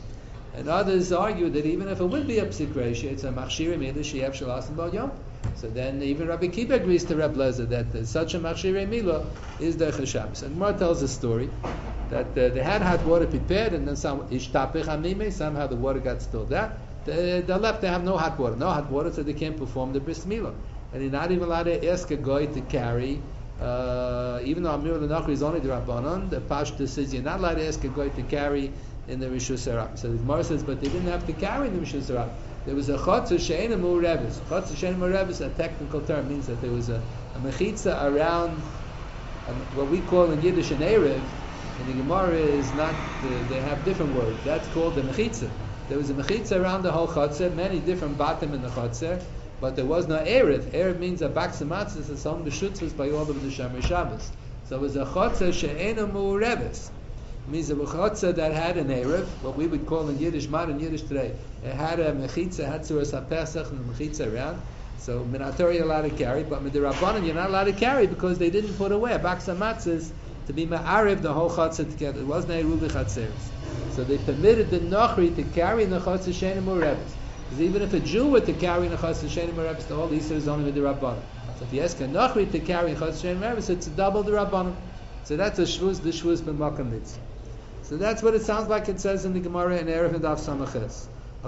A: And others argue that even if it would be a psik ratio, it's a machshir milah sheyev shalasim bal yom. So then even Rabbi Kiva agrees to Reb Lezer that uh, such a machshir milah is derech Shabbos. And Gemara tells a story that uh, they had hot water prepared, and then some ishtapich hamime, somehow the water got spilled out. They, they left, they have no hot water, no hot water, so they can't perform the bris milah. And you're not even allowed to ask a guy to carry, uh, even though Amir al-Nachri is only the Rabbanon, the Pashta says you're not allowed to ask a guy to carry in the Rishus Harab. So the Gemara says, but they didn't have to carry in the Rishus Harab. There was a Chotzer She'ena Mu'revis. Chotzer She'ena Mu'revis, a technical term, means that there was a, a mechitza around um, what we call in Yiddish an Erev, and the Gemara is not, uh, they have different words. That's called the mechitza. There was a mechitza around the whole Chotzer, many different batim in the Chotzer, but there was no Erev. Erev means a Baksamatzis, a Som Beshutzvus by all of the Shomer Shabbos. So it was a Chotzer She'ena Mu'revis. Means a chotzer that had an erev, what we would call in Yiddish, modern Yiddish today. It had a mechitza, had tzuras haPesach and a mechitza around. So minator you're allowed to carry, but with the Rabbanan you're not allowed to carry because they didn't put away a baksa matzahs to be ma'arev the whole chotzer together. It wasn't a rubi chatzeres. So they permitted the nochri to carry in the chotzer she'ena mu'reves. Because even if a Jew were to carry in the chotzer she'ena mu'reves, the whole Easter is only with the Rabbanan. So if you ask a nochri to carry in chotzer she'ena mu'reves, it's double the Rabbanan. So that's a shvuz, the shvuz b'makam mitzvah. So that's what it sounds like it says in the Gemara in Erev and Daf Samaches.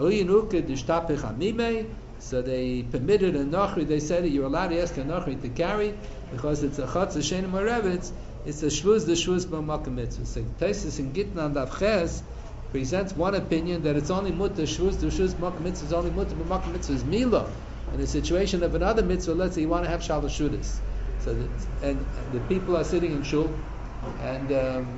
A: So they permitted a Nachri, they said that you're allowed to ask a Nachri to carry because it's a Chatz She'ena Mu'reves, it's a Shvuz, the Shvuz B'makam Mitzvah. So Taisus in Gittin on Daf Ches presents one opinion that it's only Mutter Shvuz, the Shvuz B'makam Mitzvah is only Mutter B'makam Mitzvah is Milah. In a situation of another mitzvah, let's say you want to have Shalosh Shudas. So that, and the people are sitting in Shul, and um,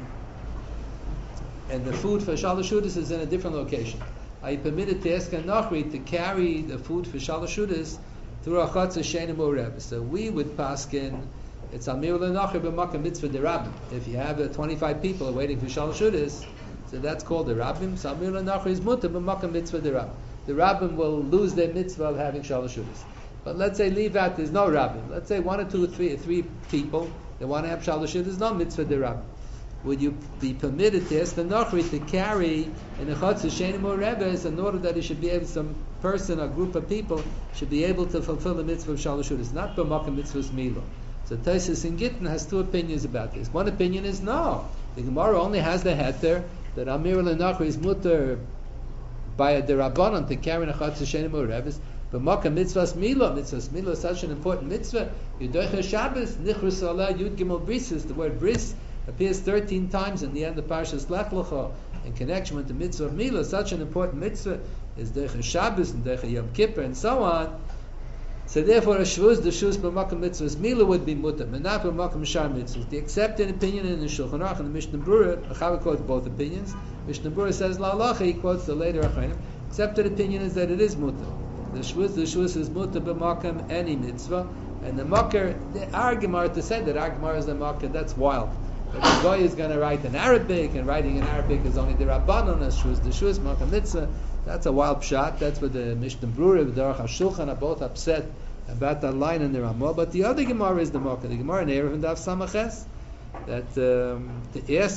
A: and the food for Shalosh Shudas is in a different location. Are you permitted to ask a Nachri to carry the food for Shalosh Shudas through a Chotzer She'ena Mu'reves? So we would paskin, it's Amir l'Nachri b'makam mitzvah derabim. If you have uh, twenty-five people waiting for Shalosh Shudas, so that's called the Rabbim. So Amir l'Nachri is mutter b'makam mitzvah derabim. The Rabbim will lose their mitzvah of having Shalosh Shudas. But let's say leave out, there's no Rabbim. Let's say one or two or three, or three people, they want to have Shalosh Shudas, there's no mitzvah derabim. Would you be permitted to ask the Nachri to carry in a Chotzer She'ena Mu'reves in order that he should be able, some person or group of people should be able to fulfill the mitzvah of Shalosh Shudas, not b'makam mitzvah's milah. So Taisus in Gittin has two opinions about this. One opinion is no, the Gemara only has the heter that Amir l'Nachri is mutter by a derabbanon to carry in a Chotzer She'ena Mu'reves, b'makam mitzvah's milah. Mitzvah's milah is such an important mitzvah. Yudoicha Shabbos Nichrus Allah Yud Gimel Brisis. The word bris appears thirteen times in the end of Parshas Lech Lecha in connection with the mitzvah of Milah. Such an important mitzvah is Derech Shabbos and Derech Yom Kippur and so on. So therefore, a shvuz, the shvuz b'makam mitzvahs Milah would be mutter, but not b'makam shar mitzvahs. The accepted opinion in the Shulchan Aruch and the Mishnah Berurah, Chava quotes both opinions. Mishnah Berurah says La Halacha, he quotes the later Achronim. Accepted opinion is that it is mutter. The shvuz, the shvuz is mutter b'makam any mitzvah, and the makar, the Gemara to say that our Gemara is the makar, that's wild. But the guy is going to write in Arabic, and writing in Arabic is only the Rabbanon, as shuz, the shuz, makam mitzvah. That's a wild shot. That's what the Mishnah Berurah, the Aruch HaShulchan are both upset about that line in the Ramah. But the other Gemara is the makar. The Gemara in Erev and Daf Samaches, that um, to ask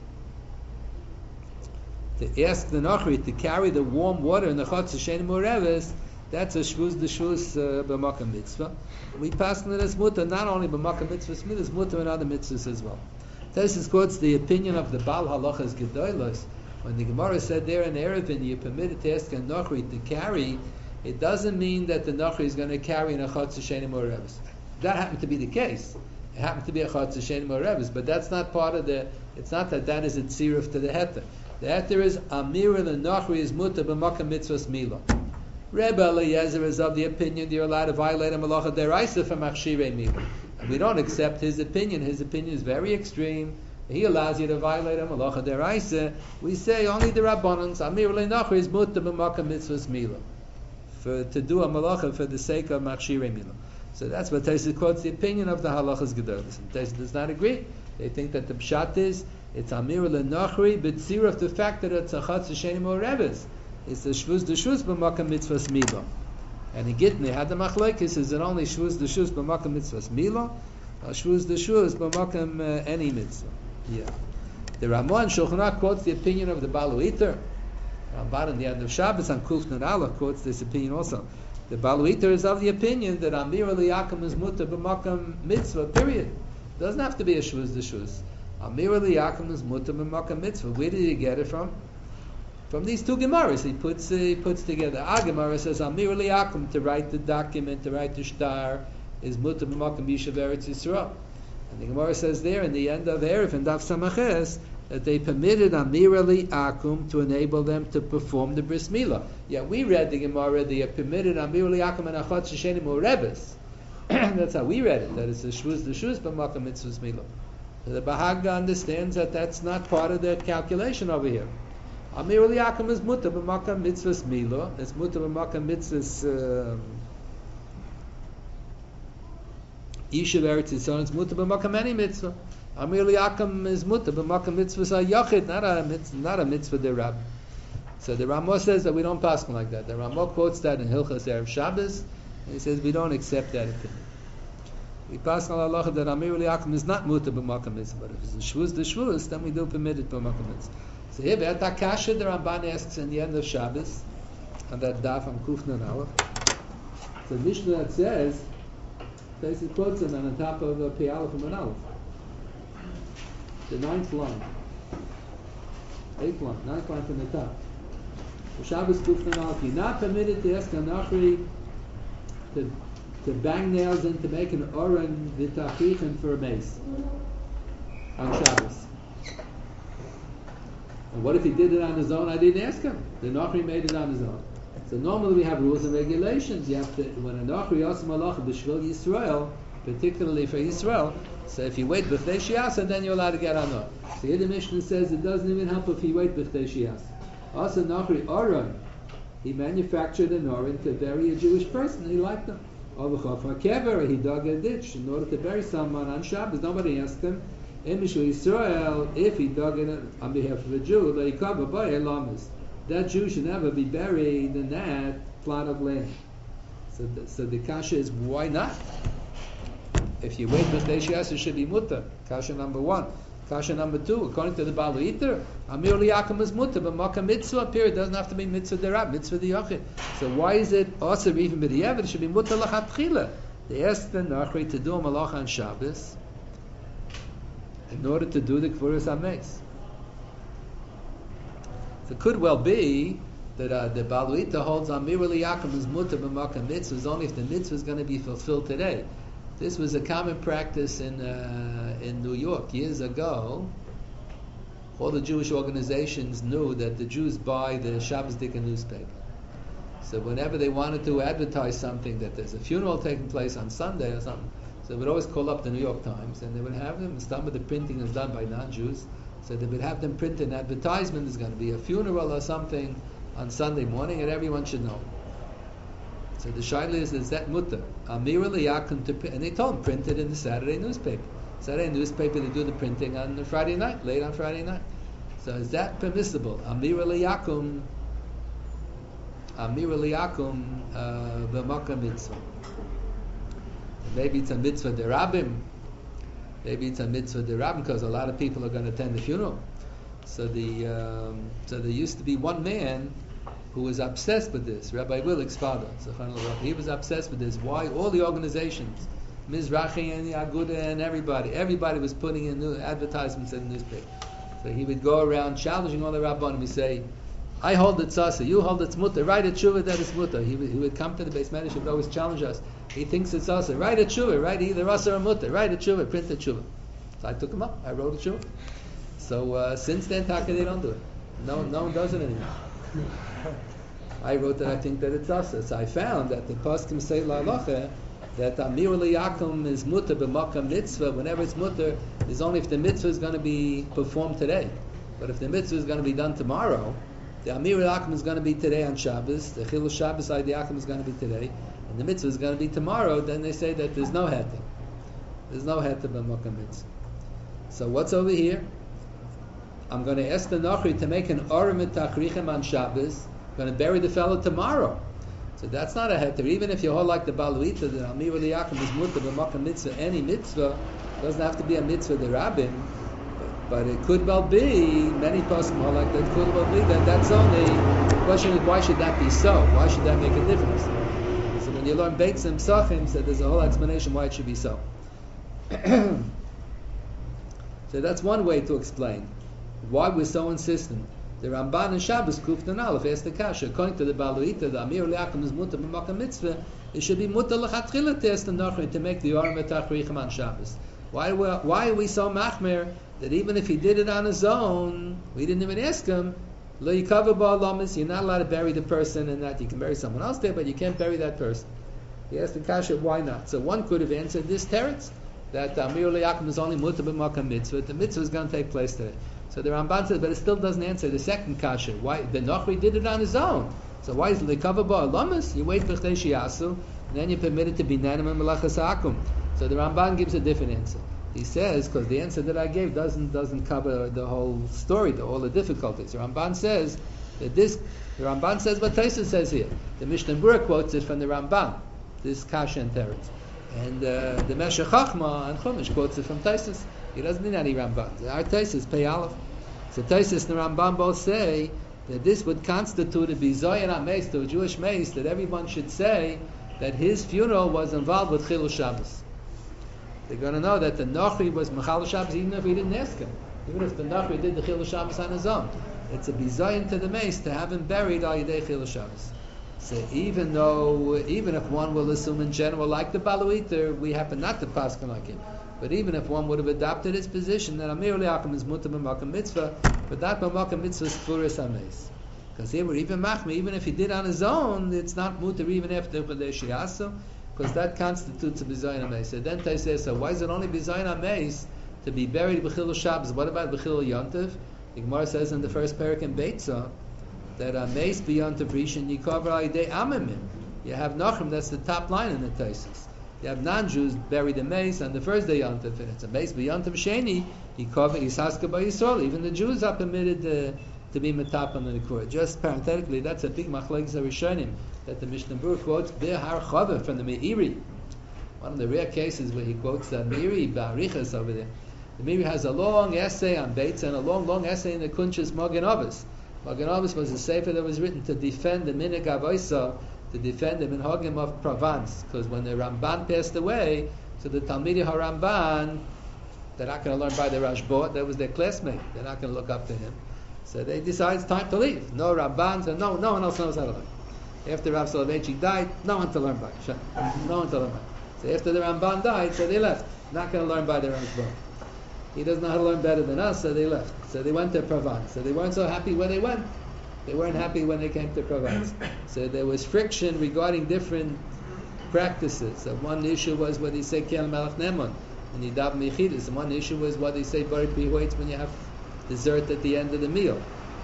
A: to ask the Nachri to carry the warm water in the Chotzer She'ena Mu'reves, that's a shvuz the shvuz b'makam mitzvah. We pass on this mutter not only b'makam mitzvah, it's mutter and other mitzvahs as well. This quotes the opinion of the Baal Halachas Gedolos. When the Gemara said there in Erevin, you're permitted to ask a Nachri to carry, it doesn't mean that the Nachri is going to carry in a Chotzer She'ena Mu'reves. That happened to be the case. It happened to be a Chotzer She'ena Mu'reves, but that's not part of the, it's not that that is a tziruf to the heter. The heter is, Amir the Nachri is mutter b'makam mitzvahs milah. Rebbe Eliezer is of the opinion that you're allowed to violate a malacha deraisa for machshirei milah. And we don't accept his opinion. His opinion is very extreme. He allows you to violate a malacha deraisa. We say only the Rabbanans, Amir le'nachri is mutter b'makam mitzvahs milah. For to do a malacha for the sake of machshirei milah. So that's what Taisus quotes the opinion of the halachas gedolos. And Taisus does not agree. They think that the pshat is it's Amir le'nachri, but zero of the fact that it's a Chotzer She'ena Mu'reves. It's the shvuz the shvuz b'makam mitzvahs milah. And in Gittin, they had the machlekes, is it only shvuz the shvuz b'makam mitzvahs milah, or shvuz the shvuz b'makam uh, any mitzvah? Yeah. The Ramah and Shulchan Aruch quotes the opinion of the Baal Uiter, Ramban in the end of Shabbos on Kuf Nun Aleph quotes this opinion also. The Baluiter is of the opinion that Amir Liyakum is mutter b'makam mitzvah, period. Doesn't have to be a shvuz the shvuz. Amir Liyakum is mutter b'makam mitzvah. Where did he get it from? From these two Gemaras he puts uh, he puts together. Our Gemara says Amir Liyakum, to write the document, to write the shtar, is mutter b'makam yishav Eretz Yisrael. And the Gemara says there in the end of Erev and Daf Samaches that they permitted Amir Liyakum to enable them to perform the bris milah. Yeah, we read the Gemara. They are permitted Amir Liyakum and Achot Sheshenim or Rebbe's. That's how we read it. That it's the shvuz the shvuz b'makam mitzvahs milah. The Bahagda understands that that's not part of their calculation over here. Amir Liyakum is mutter b'makam mitzvahs milah. It's mutter b'makam mitzvahs Yishuv Eretz Yisrael. It's mutter b'makam any mitzvah. Amir Liyakum is mutter b'makam mitzvahs hayachid, not a mitzvah, not a mitzvah derab. So the Ramah says that we don't pass like that. The Ramah quotes that in Hilchas Erev Shabbos, and he says we don't accept that opinion. We pass on Allah that Amir Liyakum is not mutter b'makam mitzvah, but if it's a shvuz the shvuz, then we do permit it b'makam mitzvah. So here, Be'at Kasha, the Ramban asks in the end of Shabbos, on that daf on Kuf Nun Aleph. So Mishnah that says, basically quotes him on the top of a Pei Aleph from an Aleph. The ninth line. Eighth line, ninth line from the top. The Shabbos Kuf Nun Aleph, you're not permitted to ask a Nachri to, to bang nails in to make an oren v'tachichin for a mace on Shabbos. And what if he did it on his own? I didn't ask him. The Nachri made it on his own. So normally we have rules and regulations. You have to, when a Nachri Yosem Malach B'Shvil Yisrael, particularly for Yisrael, so if you wait B'Ftei Shiasa, then you're allowed to get on it. So here the Mishnah says it doesn't even help if you wait B'Ftei Shiasa. Also Nachri Aron, he manufactured an Aron to bury a Jewish person. He liked them. Or Kever, he dug a ditch in order to bury someone on Shabbos. Nobody asked him. Israel, if he dug it on behalf of a Jew, that Jew should never be buried in that plot of land. So the, so the kasha is, why not? If you wait B'Ftei Shias, it should be mutter. Kasha number one. Kasha number two, according to the Baal Eater, Amir Liyakum is mutter, but Makkah mitzvah, period, doesn't have to be mitzvah derab, mitzvah diyachid. So why is it also even b'diavad? It should be mutter lachatchila. They asked the Nachri to do a malach on Shabbos in order to do the Kvuras HaMeis. So it could well be that uh, the Baluita holds Amir Liyakum is mutter b'makam mitzvahs only if the mitzvah is going to be fulfilled today. This was a common practice in uh, in New York years ago. All the Jewish organizations knew that the Jews buy the Shabbos Dika newspaper. So whenever they wanted to advertise something, that there's a funeral taking place on Sunday or something, so they would always call up the New York Times and they would have them. Some of the printing is done by non-Jews, so they would have them print an advertisement. There's going to be a funeral or something on Sunday morning, and everyone should know. So the shaila is, is that mutter? Amir Liyakum to print, and they told him print it in the Saturday newspaper. Saturday newspaper, they do the printing on the Friday night, late on Friday night. So is that permissible? Amir Liyakum, Amir Liyakum b'makam mitzvah. Maybe it's a mitzvah derabim. Maybe it's a mitzvah derabim because a lot of people are going to attend the funeral. So the um, so there used to be one man who was obsessed with this, Rabbi Willick's father. He was obsessed with this. Why? All the organizations, Mizrachi and the Aguda and everybody, everybody was putting in new advertisements in the newspaper. So he would go around challenging all the rabbanim. He say, "I hold it tzasa, you hold it's mutter. Write a tshuva that it's mutter." He would, he would come to the base man. He would always challenge us. He thinks it's tzasa. Write a tshuva. Write either asa or mutter. Write a tshuva. Print a tshuva. So I took him up. I wrote a tshuva. So uh, since then, Taka, they don't do it. No, no one does it anymore. I wrote that I think that it's asa. So I found that the poskim say la halacha that Amir Liyakum is mutter b'makam mitzvah. Whenever it's mutter, is only if the mitzvah is going to be performed today. But if the mitzvah is going to be done tomorrow, the Amir Liyakum is going to be today on Shabbos. The Chilul Shabbos Aydiyakum is going to be today, and the mitzvah is going to be tomorrow. Then they say that there's no heter. There's no heter b'makam mitzvah. So what's over here? I'm going to ask the Nachri to make an Orim Tachrichem on Shabbos. I'm going to bury the fellow tomorrow. So that's not a heter. Even if you hold like the Baluita, the Amir Liyakum is mutter b'makam mitzvah. Any mitzvah doesn't have to be a mitzvah the rabbin, but, But it could well be, many poskim are like that, could well be that that's only, the question is why should that be so? Why should that make a difference? So when you learn Beitzim Psachim, so there's a whole explanation why it should be so. So that's one way to explain why we're so insistent. The Ramban and Shabbos Kuftan Aleph asked the Kasha, according to the Baluita, the Amir Liakim is mutter b'makam mitzvah, it should be mutter l'chatchila test and nachrin to make the Yoram etachrichim on Shabbos. Why, why are we so machmer that even if he did it on his own, we didn't even ask him, lo yikava ba'alamis, you're not allowed to bury the person and that. You can bury someone else there, but you can't bury that person. He asked the Kasha, why not? So one could have answered this teretz, that Amir Liakim is only mutter b'makam mitzvah, the mitzvah is going to take place today. So the Ramban says, but it still doesn't answer the second kasha. Why the Nochri did it on his own? So why is it lekava ba'alamis? You wait for shiyasu, and then you're permitted to be nanim and melachas akum. So the Ramban gives a different answer. He says, because the answer that I gave doesn't doesn't cover the whole story, the, all the difficulties. The Ramban says that this. The Ramban says what Tosfos says here. The Mishnah Berurah quotes it from the Ramban. This kasha and teretz, and uh, the Meshech Chachma and Chumash quotes it from Tosfos. He doesn't need any Ramban. Our Tosfos pay Aleph. So Tosfos and the Ramban both say that this would constitute a bizoyan ameis to a Jewish mace, that everyone should say that his funeral was involved with Chilul Shabbos. They're going to know that the Nochri was Mechal Shabbos even if he didn't ask him. Even if the Nochri did the Chilul Shabbos on his own. It's a bizoyan to the mace to have him buried al Yidei Chilul Shabbos. So even though, even if one will assume in general, like the Baluiter, we happen not to paskin like him. But even if one would have adopted his position that Amir Liakim is mutter b'makam mitzvah, but that b'makam mitzvah is kfuras hameis. Because here we're even machmir, even if he did on his own, it's not mutter even after Chodesh Shiasu, because that constitutes a bizayin hameis. So then they say, so why is it only bizayin hameis to be buried b'chilul Shabbos? What about b'chilul Yontiv? The Gemara says in the first parak in Beitzah that hameis b'yontiv rishon yikavar al yidei amimim. You have Nachum, that's the top line in the Tosfos. You have non-Jews bury the mace on the first day Yontif, and it's a mace b'Yontif Sheni. He covered Yisaska by Yisrael. Even the Jews are permitted uh, to be metapam in the Kurah. Just parenthetically, that's a big machlekes Rishonim that the Mishnah Berurah quotes Behar Chava from the Meiri. One of the rare cases where he quotes the Meiri Barichas over there. The Meiri has a long essay on Beitz and a long, long essay in the Kunchas Magen Avos. Magen Avos was a sefer that was written to defend the Minig Avoisa, to defend the Minhagim of Provence, because when the Ramban passed away, so the Talmidei HaRamban, they're not going to learn by the Rashba, that was their classmate, they're not going to look up to him. So they decide it's time to leave. No Ramban, so no, no one else knows how to learn. After Rav Soloveitchik died, no one to learn by. No one to learn by. So after the Ramban died, so they left. Not going to learn by the Rashba. He doesn't know how to learn better than us, so they left. So they went to Provence. So they weren't so happy where they went. They weren't happy when they came to Provence. So there was friction regarding different practices. So one issue was what they say Kel Melech Nemon and Yidav Mechidus. And one issue was what they say Barit Bihoitz when you have dessert at the end of the meal.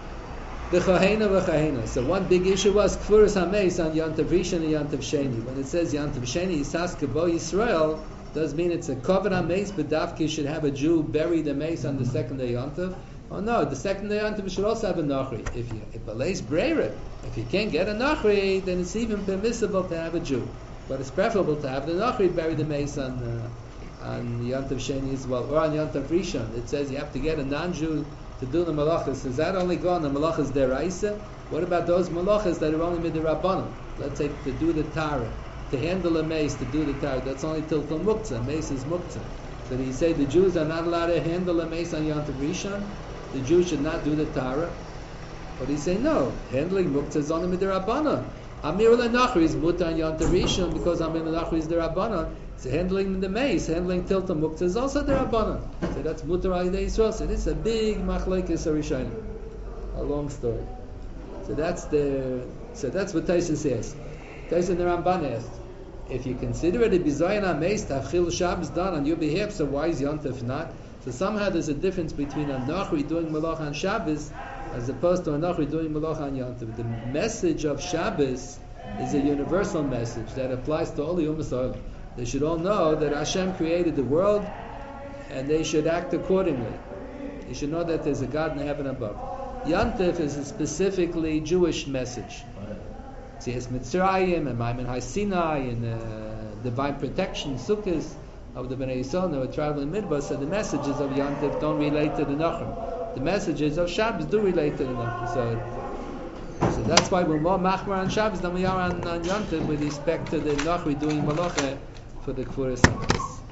A: V'chahena v'chahena. So one big issue was Kfuras HaMeis on Yontav Rishon and Yontav Sheni. When it says Yontav Sheni Yisaska Bo Yisrael, does mean it's a Kovet HaMeis, but Davki should have a Jew bury the mace on the second day Yontav. Oh no, the second day Yontav should also have a Nachri. If you if Balays Breira, if you can't get a Nachri, then it's even permissible to have a Jew. But it's preferable to have the Nachri bury the mace on uh, on Yontav Sheni as well, or on Yontav Rishon. It says you have to get a non-Jew to do the malachas. Does that only go on the malachas deraisa? What about those malachas that are only midirabbanan? Let's say to do the tara, to handle a mace, to do the tara. That's only tilkul muktzah. Mace is muktzah. So you say the Jews are not allowed to handle a mace on Yontav Rishon? The Jews should not do the Tara. But he say no. Handling muktzah is only midirabbanan. Amir le'nachri is mutar on Yontav Rishon because Amir le'nachri is derabbanan. So handling the mace, handling tilta muktzah is also derabbanan. So that's mutar al yidei Yisrael. So this is a big machlekes Rishonim. A long story. So that's the. So that's what Tosfos says. Tosfos and the Ramban asked, if you consider it a bizayin hameis to have Chilul Shabbos done on your behalf, so why is Yontav not? So somehow there's a difference between a Nachri doing Malach on Shabbos as opposed to a Nachri doing Malach on Yontav. The message of Shabbos is a universal message that applies to all the Ummah Yisrael. They should all know that Hashem created the world and they should act accordingly. They should know that there's a God in heaven above. Yontav is a specifically Jewish message. See, it's Mitzrayim and Maimon Hai Sinai and uh, divine protection, Sukkot. of the Bnei Yisrael who are traveling midbar, so the messages of Yantiv don't relate to the Nachrim. The messages of Shabbos do relate to the Nachrim. So, so that's why we're more machmir on Shabbos than we are on, on Yantiv with respect to the Nachri doing malacha for the Kfur Sabbos.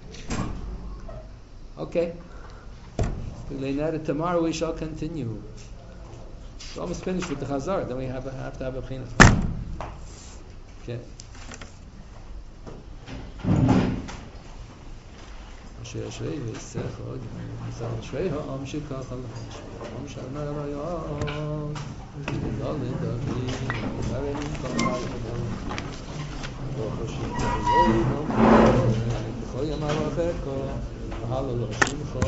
A: Okay. Tomorrow we shall continue. We're almost finished with the Chazar. Then we have, a, have to have a Bechina. Okay. אשר אשרי ויסך עוד מזל אשרי העם שכך על העם שנה רעיון וגדל לדבי ורם כל העולם ברוך השם תחיינו בכל ימה ואחרקו והללו שמחו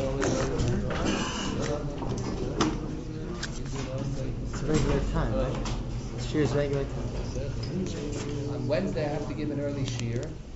F: It's regular time, right? It's Shir's regular time.
A: On Wednesday I have to give an early shear.